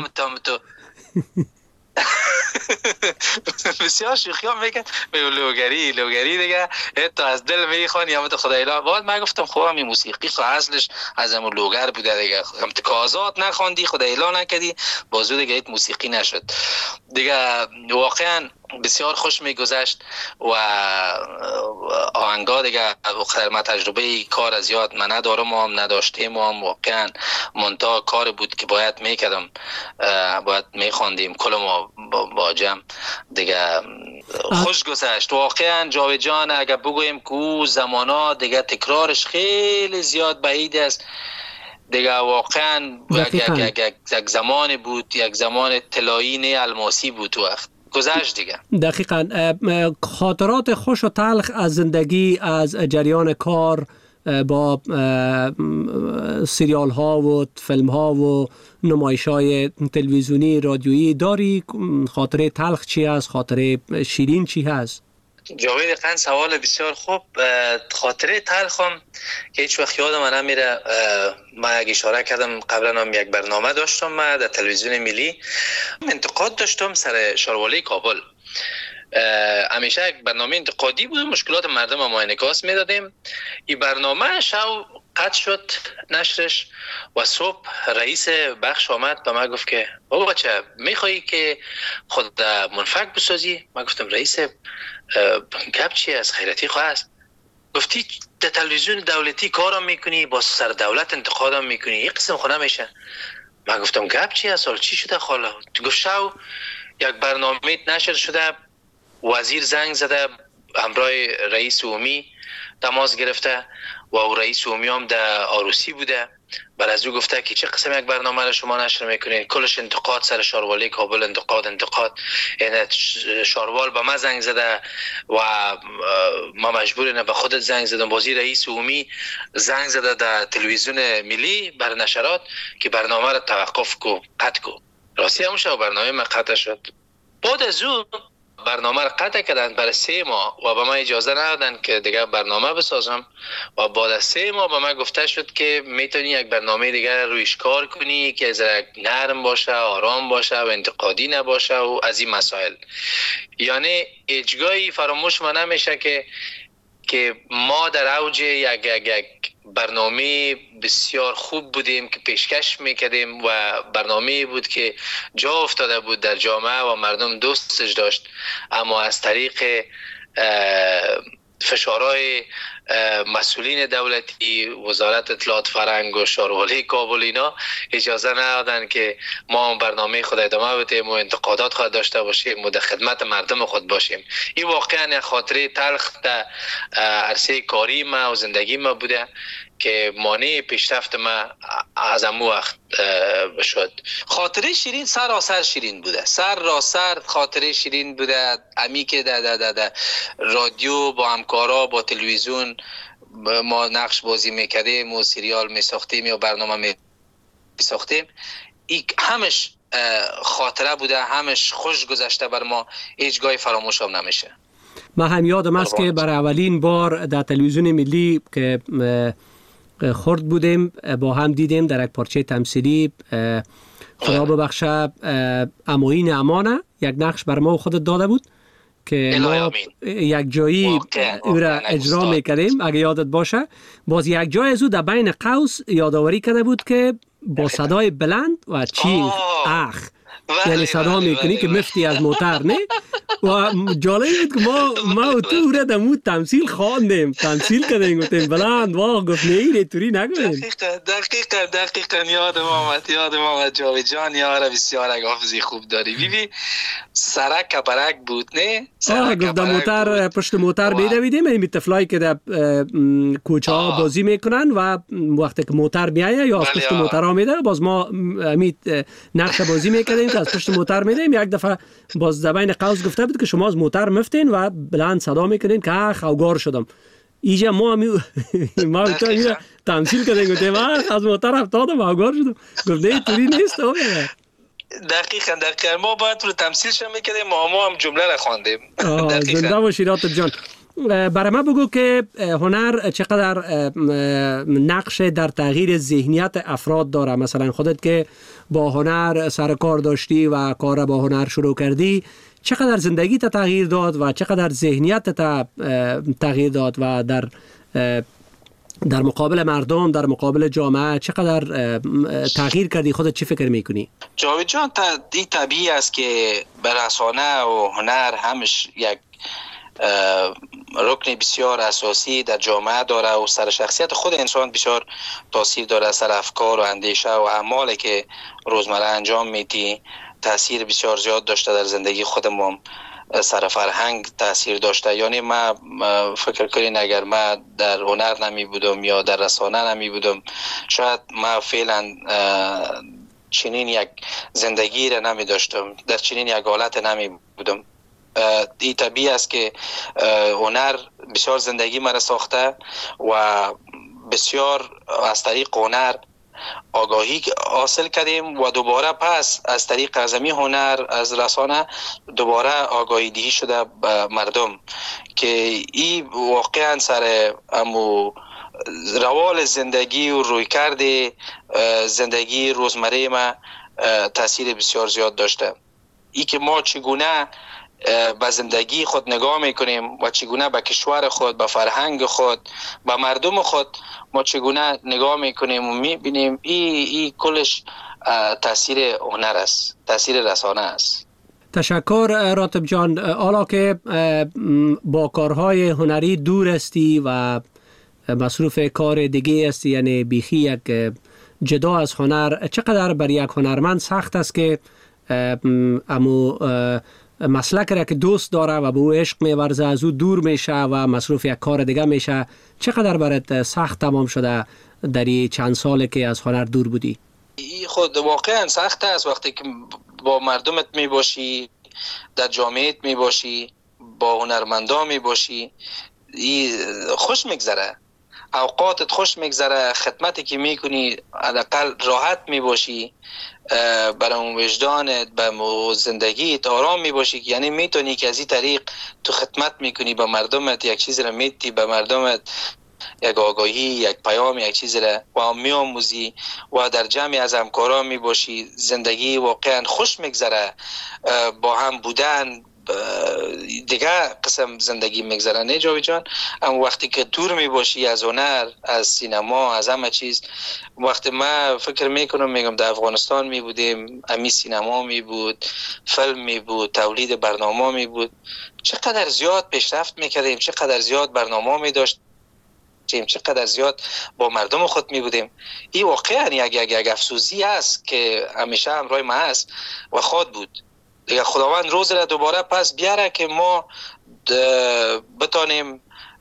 بسیار شوخی ها میکن میگو لوگری لوگری دیگه تو از دل میخوانی یا تو خدای لا. بعد من گفتم خب همین موسیقی خب اصلش از همون لوگر بوده دیگه، هم تکازات نخوندی خدای لا نکردی بازو دیگه ایت موسیقی نشد دیگه. واقعا بسیار خوش میگذشت و آهنگا دیگه خیر ما تجربه کار از یاد من ندارم و هم نداشتیم و هم واقعا منتها کار بود که باید میکردم، باید میخواندیم کل ما با جمع دیگه. خوش گذشت واقعا جاوید جان. اگر بگویم که او زمانا دیگه تکرارش خیلی زیاد بعید است دیگه، واقعا یک زمان بود، یک زمان طلایی نه الماسی بود وقت گذشت دیگه. دقیقاً. خاطرات خوش و تلخ از زندگی، از جریان کار با سریال ها و فیلم ها و نمایش های تلویزیونی رادیویی داری؟ خاطره تلخ چی هست؟ خاطره شیرین چی هست؟ جاوید خان سوال بسیار خوب. خاطره تلخم که هیچ وقت یادم نمیره، من یک اشاره کردم قبلا هم یک برنامه داشتم من در تلویزیون ملی، انتقاد داشتم سر شاروالی کابل. همیشه یک برنامه انتقادی بود، مشکلات مردم ما انعکاس میدادیم. این برنامه شو قطع شد نشرش و صبح رئیس بخش آمد به من گفت که بابا بچه میخوایی که خود منفک بسازی؟ من گفتم رئیس گپ چی از خیرتی خواه است؟ گفتی در تلویزیون دولتی کارم میکنی، با سر دولت انتقادم میکنی، یک قسم خونه میشه. من گفتم گپ چی است؟ حال چی شده خاله؟ گفت شو یک برنامه نشر شده، وزیر زنگ زده همراه رئیس عمومی تماس گرفته و او رئیس عمومی هم در آروسی بوده. بعد از او گفته که چه قسم یک برنامه را شما نشر میکنین؟ کلش انتقاد سر شاروالی کابل، انتقاد انتقاد. یعنی شاروال به ما زنگ زده و ما مجبوریم به خودت زنگ زدم. بازی رئیس عمومی زنگ زده در تلویزیون ملی بر نشرات که برنامه را توقف کو، قطع کو. راستی همون شو برنامه ما قطع شد. بعد از او برنامه را قطع کردن برای سه ماه و به من اجازه ندادن که دیگه برنامه بسازم و بعد از سه ماه به من گفته شد که میتونی یک برنامه دیگه رویش کار کنی که ذره نرم باشه، آرام باشه و انتقادی نباشه و از این مسائل. یعنی هیچگاهی فراموش من نمیشه که که ما در اوج یک یک یک برنامه بسیار خوب بودیم که پیشکش میکردیم و برنامه بود که جا افتاده بود در جامعه و مردم دوستش داشت، اما از طریق فشارهای مسئولین دولتی، وزارت اطلاعات فرهنگ و شاروالی کابل اینا اجازه ندادن که ما برنامه خود ادامه بدیم و انتقادات خود داشته باشیم و در خدمت مردم خود باشیم. این واقعا خاطره تلخ در عرصه کاری ما و زندگی ما بوده که مانع پیشرفت ما از امو وقت شد. خاطره شیرین سراسر شیرین بوده، سر را سر خاطره شیرین بوده. امی که در در در در رادیو با همکارا با تلویزیون ما نقش بازی میکردیم و سریال میساختیم یا برنامه میساختیم، این همش خاطره بوده، همش خوش گذشته بر ما، هیچ گاهی فراموش هم نمیشه. من هم یادم است که برای اولین بار در تلویزیون ملی که خورد بودیم با هم دیدیم در یک پارچه تمثیلی، خدا ببخشه اموین امانه یک نقش بر ما خودت داده بود که ما یک جایی او را اجرا میکردیم. اگه یادت باشه باز یک جای از او در بین قوس یادآوری کرده بود که با صدای بلند و چینگ اخ یعنی صدا میکنی که مفتی از موتر نه و جالب بود که ما ما و تو را دمو تمثیل خواندیم تمثیل کردیم گفتیم بلند واقع گفت نه اینه توری نگویم. دقیقا دقیقا دقیقا یادم آمد یادم آمد جاوید جان یاره بسیار اگه حافظی خوب داری. بیبی سرک کبرک بود نه؟ آه گفت در موتر پشت موتر بیدویدیم این طفلایی که در کوچه ها بازی میکنن و وقتی که موتر میایه یا از پشت موتر ها میده باز ما امید نقش بازی میکردیم از پشت موتر میدیم. یک دفعه باز زبان قوس گفته بود که شما از موتر مفتین و بلند صدا میکنین که اخ اوگار شدم. اینجا ما می ما تو میره تمثیل کردیم گفتیم از موتر افتادم اوگار شدم. گفت نه توری نیست. دقیقاً دقیقاً ما باید رو تمثیلش میکردیم ما ما هم جمله را خواندیم. زنده باشی راتب جان. برای ما بگو که هنر چقدر نقش در تغییر ذهنیت افراد داره. مثلا خودت که با هنر سر کار داشتی و کار با هنر شروع کردی، چقدر زندگی تا تغییر داد و چقدر ذهنیت تا تغییر داد و در در مقابل مردم، در مقابل جامعه چقدر تغییر کردی؟ خودت چی فکر میکنی؟ جاوید جان این طبیعی است که رسانه و هنر همش یک رکن بسیار اساسی در جامعه داره و سر شخصیت خود انسان بسیار تاثیر داره، سر افکار و اندیشه و اعمالی که روزمره انجام میدی تاثیر بسیار زیاد داشته در زندگی خودم، سر فرهنگ تاثیر داشته. یعنی ما فکر کنین اگر ما در هنر نمی بودم یا در رسانه نمی بودم شاید ما فعلا چنین یک زندگی را نمی داشتم، در چنین یک حالت نمی بودم. این طبیعی است که هنر بسیار زندگی مرا ساخته و بسیار از طریق هنر آگاهی حاصل کردیم و دوباره پس از طریق ازمی هنر از رسانه دوباره آگاهی دهی شده به مردم که این واقعا سر امو روال زندگی و رویکرد زندگی روزمره ما تاثیر بسیار زیاد داشته. ای که ما چگونه به زندگی خود نگاه میکنیم و چگونه به کشور خود، به فرهنگ خود، به مردم خود ما چگونه نگاه میکنیم و میبینیم این ای کلش تاثیر هنر است، تاثیر رسانه است. تشکر راتب جان. حالا که با کارهای هنری دور استی و مصروف کار دیگه استی، یعنی بیخی یک جدا از هنر، چقدر بر یک هنرمند سخت است که امو مسلک را که دوست داره و به او عشق می‌ورزه از او دور میشه و مصروف یک کار دیگه میشه؟ چقدر برات سخت تمام شده در این چند سالی که از هنر دور بودی؟ این خود واقعا سخت است وقتی که با مردمت میباشی، در جامعهت میباشی، با هنرمندان میباشی، خوش میگذره، اوقاتت خوش میگذره، خدمتی که میکنی حداقل راحت میباشی، برای اون وجدانت به زندگیت آرام میباشی، یعنی میتونی که از این طریق تو خدمت میکنی به مردمت، یک چیز را میتی به مردمت، یک آگاهی، یک پیام، یک چیز را و میآموزی و در جمعی از همکاران میباشی. زندگی واقعا خوش میگذره، با هم بودن دیگه قسم زندگی میگذرن نه جاوید جان. اما وقتی که دور می باشی از هنر، از سینما، از همه چیز، وقتی ما فکر میکنم میگم در افغانستان می بودیم، امی سینما می بود، فیلم می بود، تولید برنامه می بود، چقدر زیاد پیشرفت میکردیم، چقدر زیاد برنامه می داشت، چقدر زیاد با مردم خود می بودیم. این واقعا یک یک یک افسوسی است که همیشه همراه ما است و خود بود. دیگه خداوند روز را دوباره پس بیاره که ما بتانیم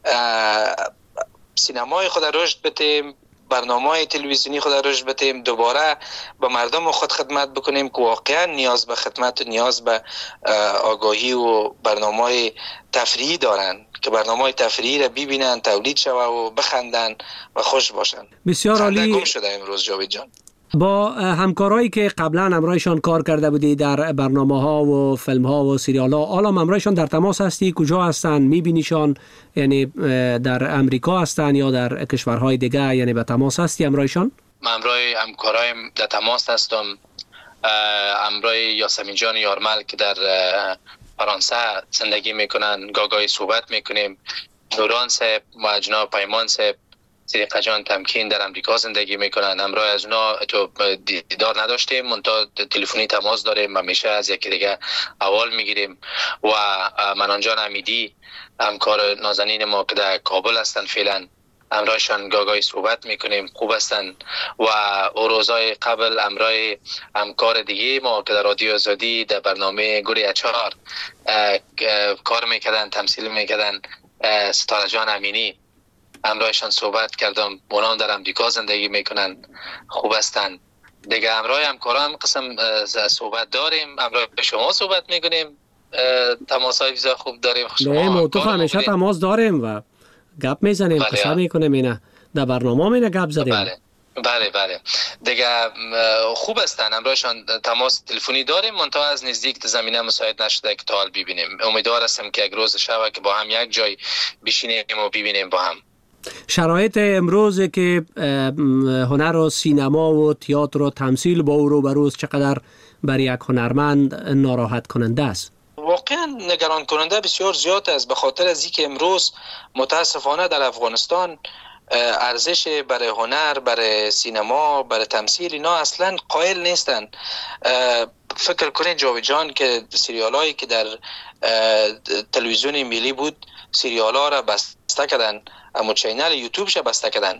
سینمای خود رشد بدیم، برنامه‌های تلویزیونی خود رشد بدیم، دوباره به مردم خود خدمت بکنیم که واقعا نیاز به خدمت و نیاز به آگاهی و برنامه‌های تفریحی دارن، که برنامه‌های تفریحی را ببینن، تولید شوه و بخندن و خوش باشن. بسیار عالی. گم شده امروز جاوید جان. با همکارایی که قبلا همراهشان کار کرده بودی در برنامه‌ها و فیلم‌ها و سریال‌ها، حالا همراهشان در تماس هستی؟ کجا هستن؟ می‌بینیشان؟ یعنی در امریکا هستن یا در کشورهای دیگه؟ یعنی به تماس هستی همراهشان؟ من همراه همکارایم در تماس هستم. همراه یاسمین جان یارمل که در فرانسه زندگی میکنن گاگای صحبت میکنیم. نوران صاحب و جناب پیمان صاحب صدیقه جان تمکین در امریکا زندگی میکنن. همراه از اونا تو دیدار نداشتیم، منتها تلفنی تماس داریم، همیشه از یکی دیگه احوال میگیریم. و منان جان امیدی همکار نازنین ما که در کابل هستن فعلا، همراهشان گاگای صحبت میکنیم، خوب هستن. و او روزای قبل همراه همکار دیگه ما که در رادیو آزادی در برنامه گوری اچار کار میکردن، تمثیل میکردن، ستاره جان امینی، همراهشان صحبت کردم. اونا در امریکا زندگی میکنن، خوب هستن. دیگه همراه همکاران قسم صحبت داریم، همراه شما صحبت میکنیم، تماس های بسیار خوب داریم. نه موتو همیشه تماس داریم و گپ میزنیم، قصه میکنیم. اینه در برنامه مینه گپ زدیم. بله بله بله دیگه خوب هستن، همراهشان تماس تلفنی داریم، منتها از نزدیک زمینه مساعد نشده که تا حال ببینیم. امیدوار هستم که یک روز شب که با هم یک جای بشینیم و ببینیم با هم. شرایط امروز که هنر و سینما و تئاتر و تمثیل با او رو بروز چقدر برای یک هنرمند ناراحت کننده است؟ واقعا نگران کننده بسیار زیاد است، به خاطر از اینکه امروز متاسفانه در افغانستان ارزش برای هنر، برای سینما، برای تمثیل اینا اصلا قائل نیستن. فکر کنین جاوید جان که سریال هایی که در تلویزیون ملی بود، سریال ها را بسته کردن، اما چینل یوتیوب ش بسته کردن.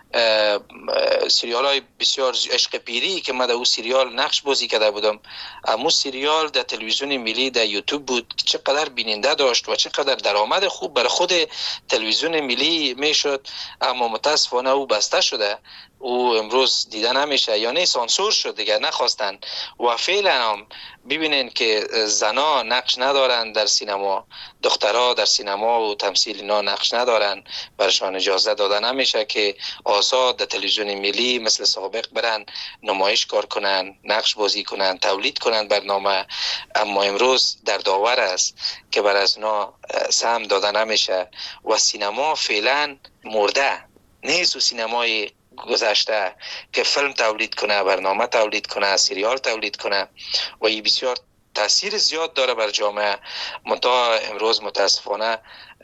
سریال های بسیار عشق پیری که من در اون سریال نقش بازی کرده بودم، اما سریال در تلویزیون ملی در یوتیوب بود که چقدر بیننده داشت و چقدر درآمد خوب برای خود تلویزیون ملی میشد، اما متاسفانه او بسته شده، او امروز دیده نمیشه، یعنی سانسور شد دیگه، نخواستن. و فعلا هم ببینین که زنا نقش ندارن در سینما، دخترها در سینما و تمثیل اینا نقش ندارن، برشان اجازه داده نمیشه که آزاد در تلویزیون ملی مثل سابق برن نمایش کار کنن، نقش بازی کنن، تولید کنن برنامه. اما امروز در داور است که بر از اونا سهم داده نمیشه و سینما فعلا مرده نیست. و سینمای گذشته که فیلم تولید کنه، برنامه تولید کنه، سریال تولید کنه و این بسیار تاثیر زیاد داره بر جامعه. منتها امروز متاسفانه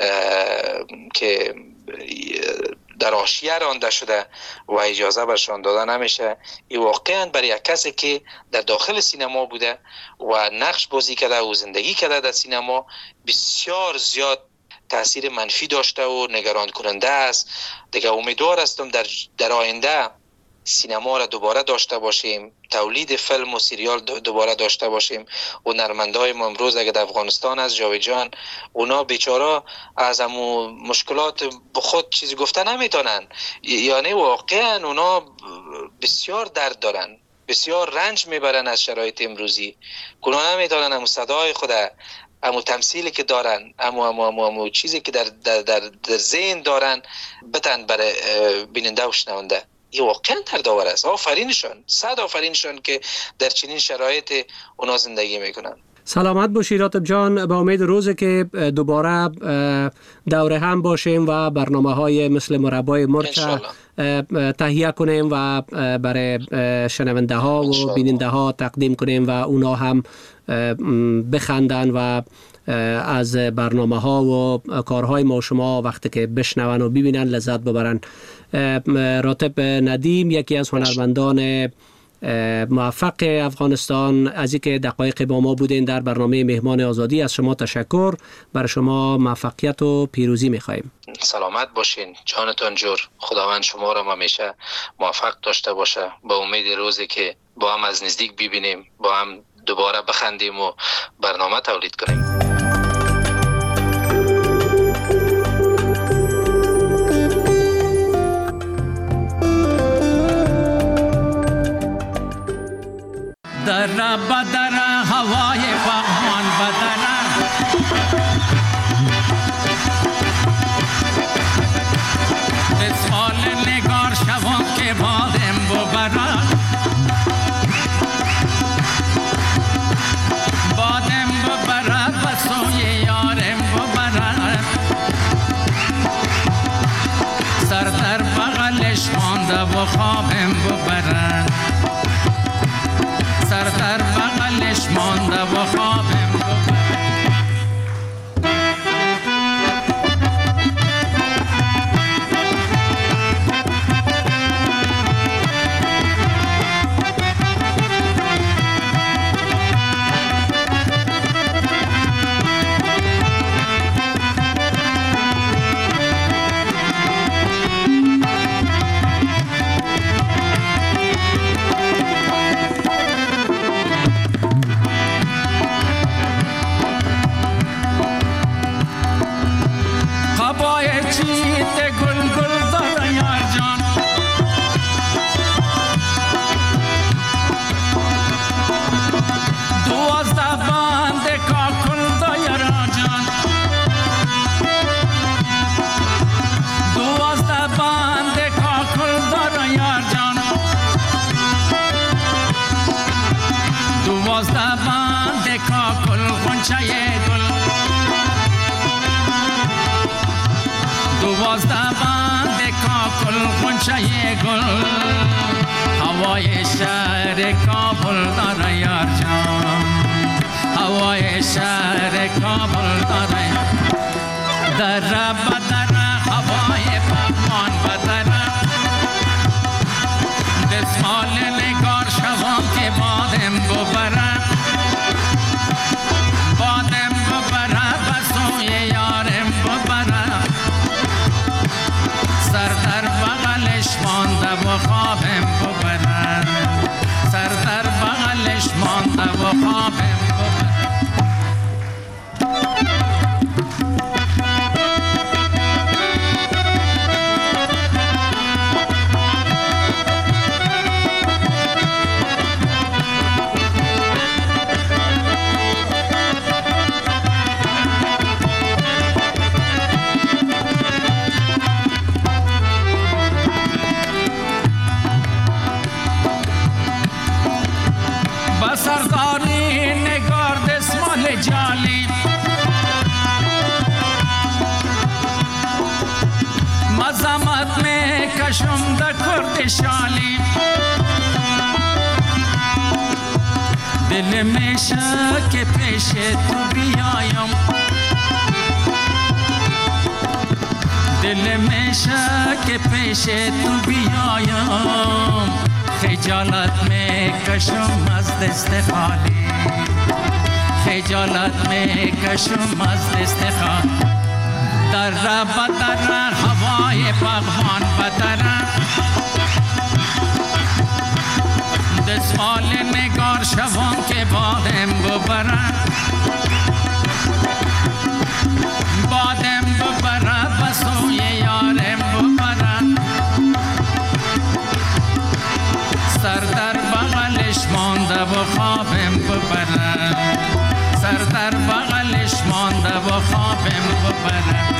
که در حاشیه رانده شده و اجازه برشان داده نمیشه. این واقعا برای یک کسی که در داخل سینما بوده و نقش بازی کرده و زندگی کرده در سینما بسیار زیاد تاثیر منفی داشته و نگران کننده است. دیگه امیدوار هستم در در آینده سینما را دوباره داشته باشیم، تولید فیلم و سریال دوباره داشته باشیم. و هنرمندای ما امروز اگه در افغانستان از جاوید جان، اونا بیچاره از همو مشکلات خود چیزی گفته نمیتونن، یعنی واقعا اونا بسیار درد دارن، بسیار رنج میبرن از شرایط امروزی. اونا نمیتونن همو صدای خود، همو تمثیلی که دارن، همو همو همو, همو چیزی که در در در, در ذهن دارن بتن برای بیننده و شنونده. این واقعا دردآور است. آفرینشان، صد آفرینشان که در چنین شرایط اونا زندگی میکنن. سلامت باشی راتب جان، به امید روزی که دوباره دوره هم باشیم و برنامه های مثل مربای مرچ تهیه کنیم و برای شنونده ها و بیننده ها تقدیم کنیم و اونا هم بخندن و از برنامه ها و کارهای ما شما وقتی که بشنون و ببینن لذت ببرن. راتب ندیم یکی از هنرمندان موفق افغانستان، از اینکه دقایق با ما بودین در برنامه مهمان آزادی، از شما تشکر. برای شما موفقیت و پیروزی می‌خوایم. سلامت باشین، جانتان جور. خداوند شما را همیشه موفق داشته باشه. با امید روزی که با هم از نزدیک ببینیم، با هم دوباره بخندیم و برنامه تولید کنیم. در بدر هوای فغان بدر اسمال نگار شوان که بادم ببرد بادم ببرد و سوی یارم ببرد سر در بغلش مانده و خوابم ببرد سر در بغلش مانده و خوابم ببرد هوای شهر کابل داره یار جان هوای شهر کابل داره در بدر هوای پهمان بدر دستمال نگار شوان که بادم ببره بادم ببره بسوی یارم ببره سر در بغلش مانده و خوابم ببرد سر در بغلش مانده و خوابم ببرد سرداری نگار دستمال جالی مزامت میں کشم دا کرد شالی دل میں شک پیش تو بیایم دل میں شک پیش تو بیایم خجالت میں کشم از دست خالی خجالت میں کشم از دست خالی در بدر هوای پغمان بدر دستمال نگار شوان که بادم ببرد بادم ببرد و سوی یارم ببرد سر در بغلش مانده و خوابم ببرد سر در بغلش مانده و خوابم ببرد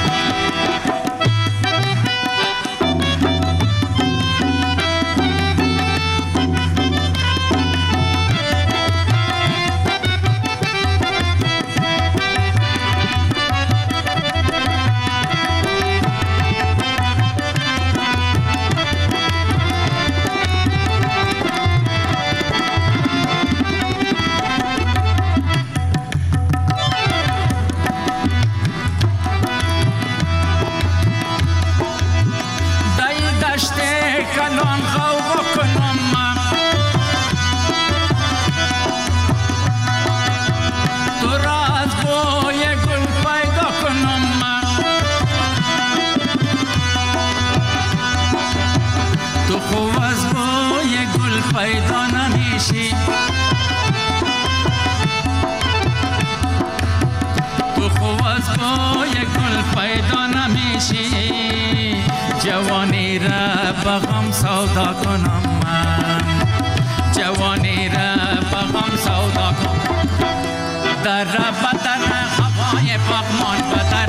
از بوی گل پیدا نمیشی، جوانی را بغم سودا کنم من، جوانی را بغم سودا کنم. در بدر هوای پاکمان بدر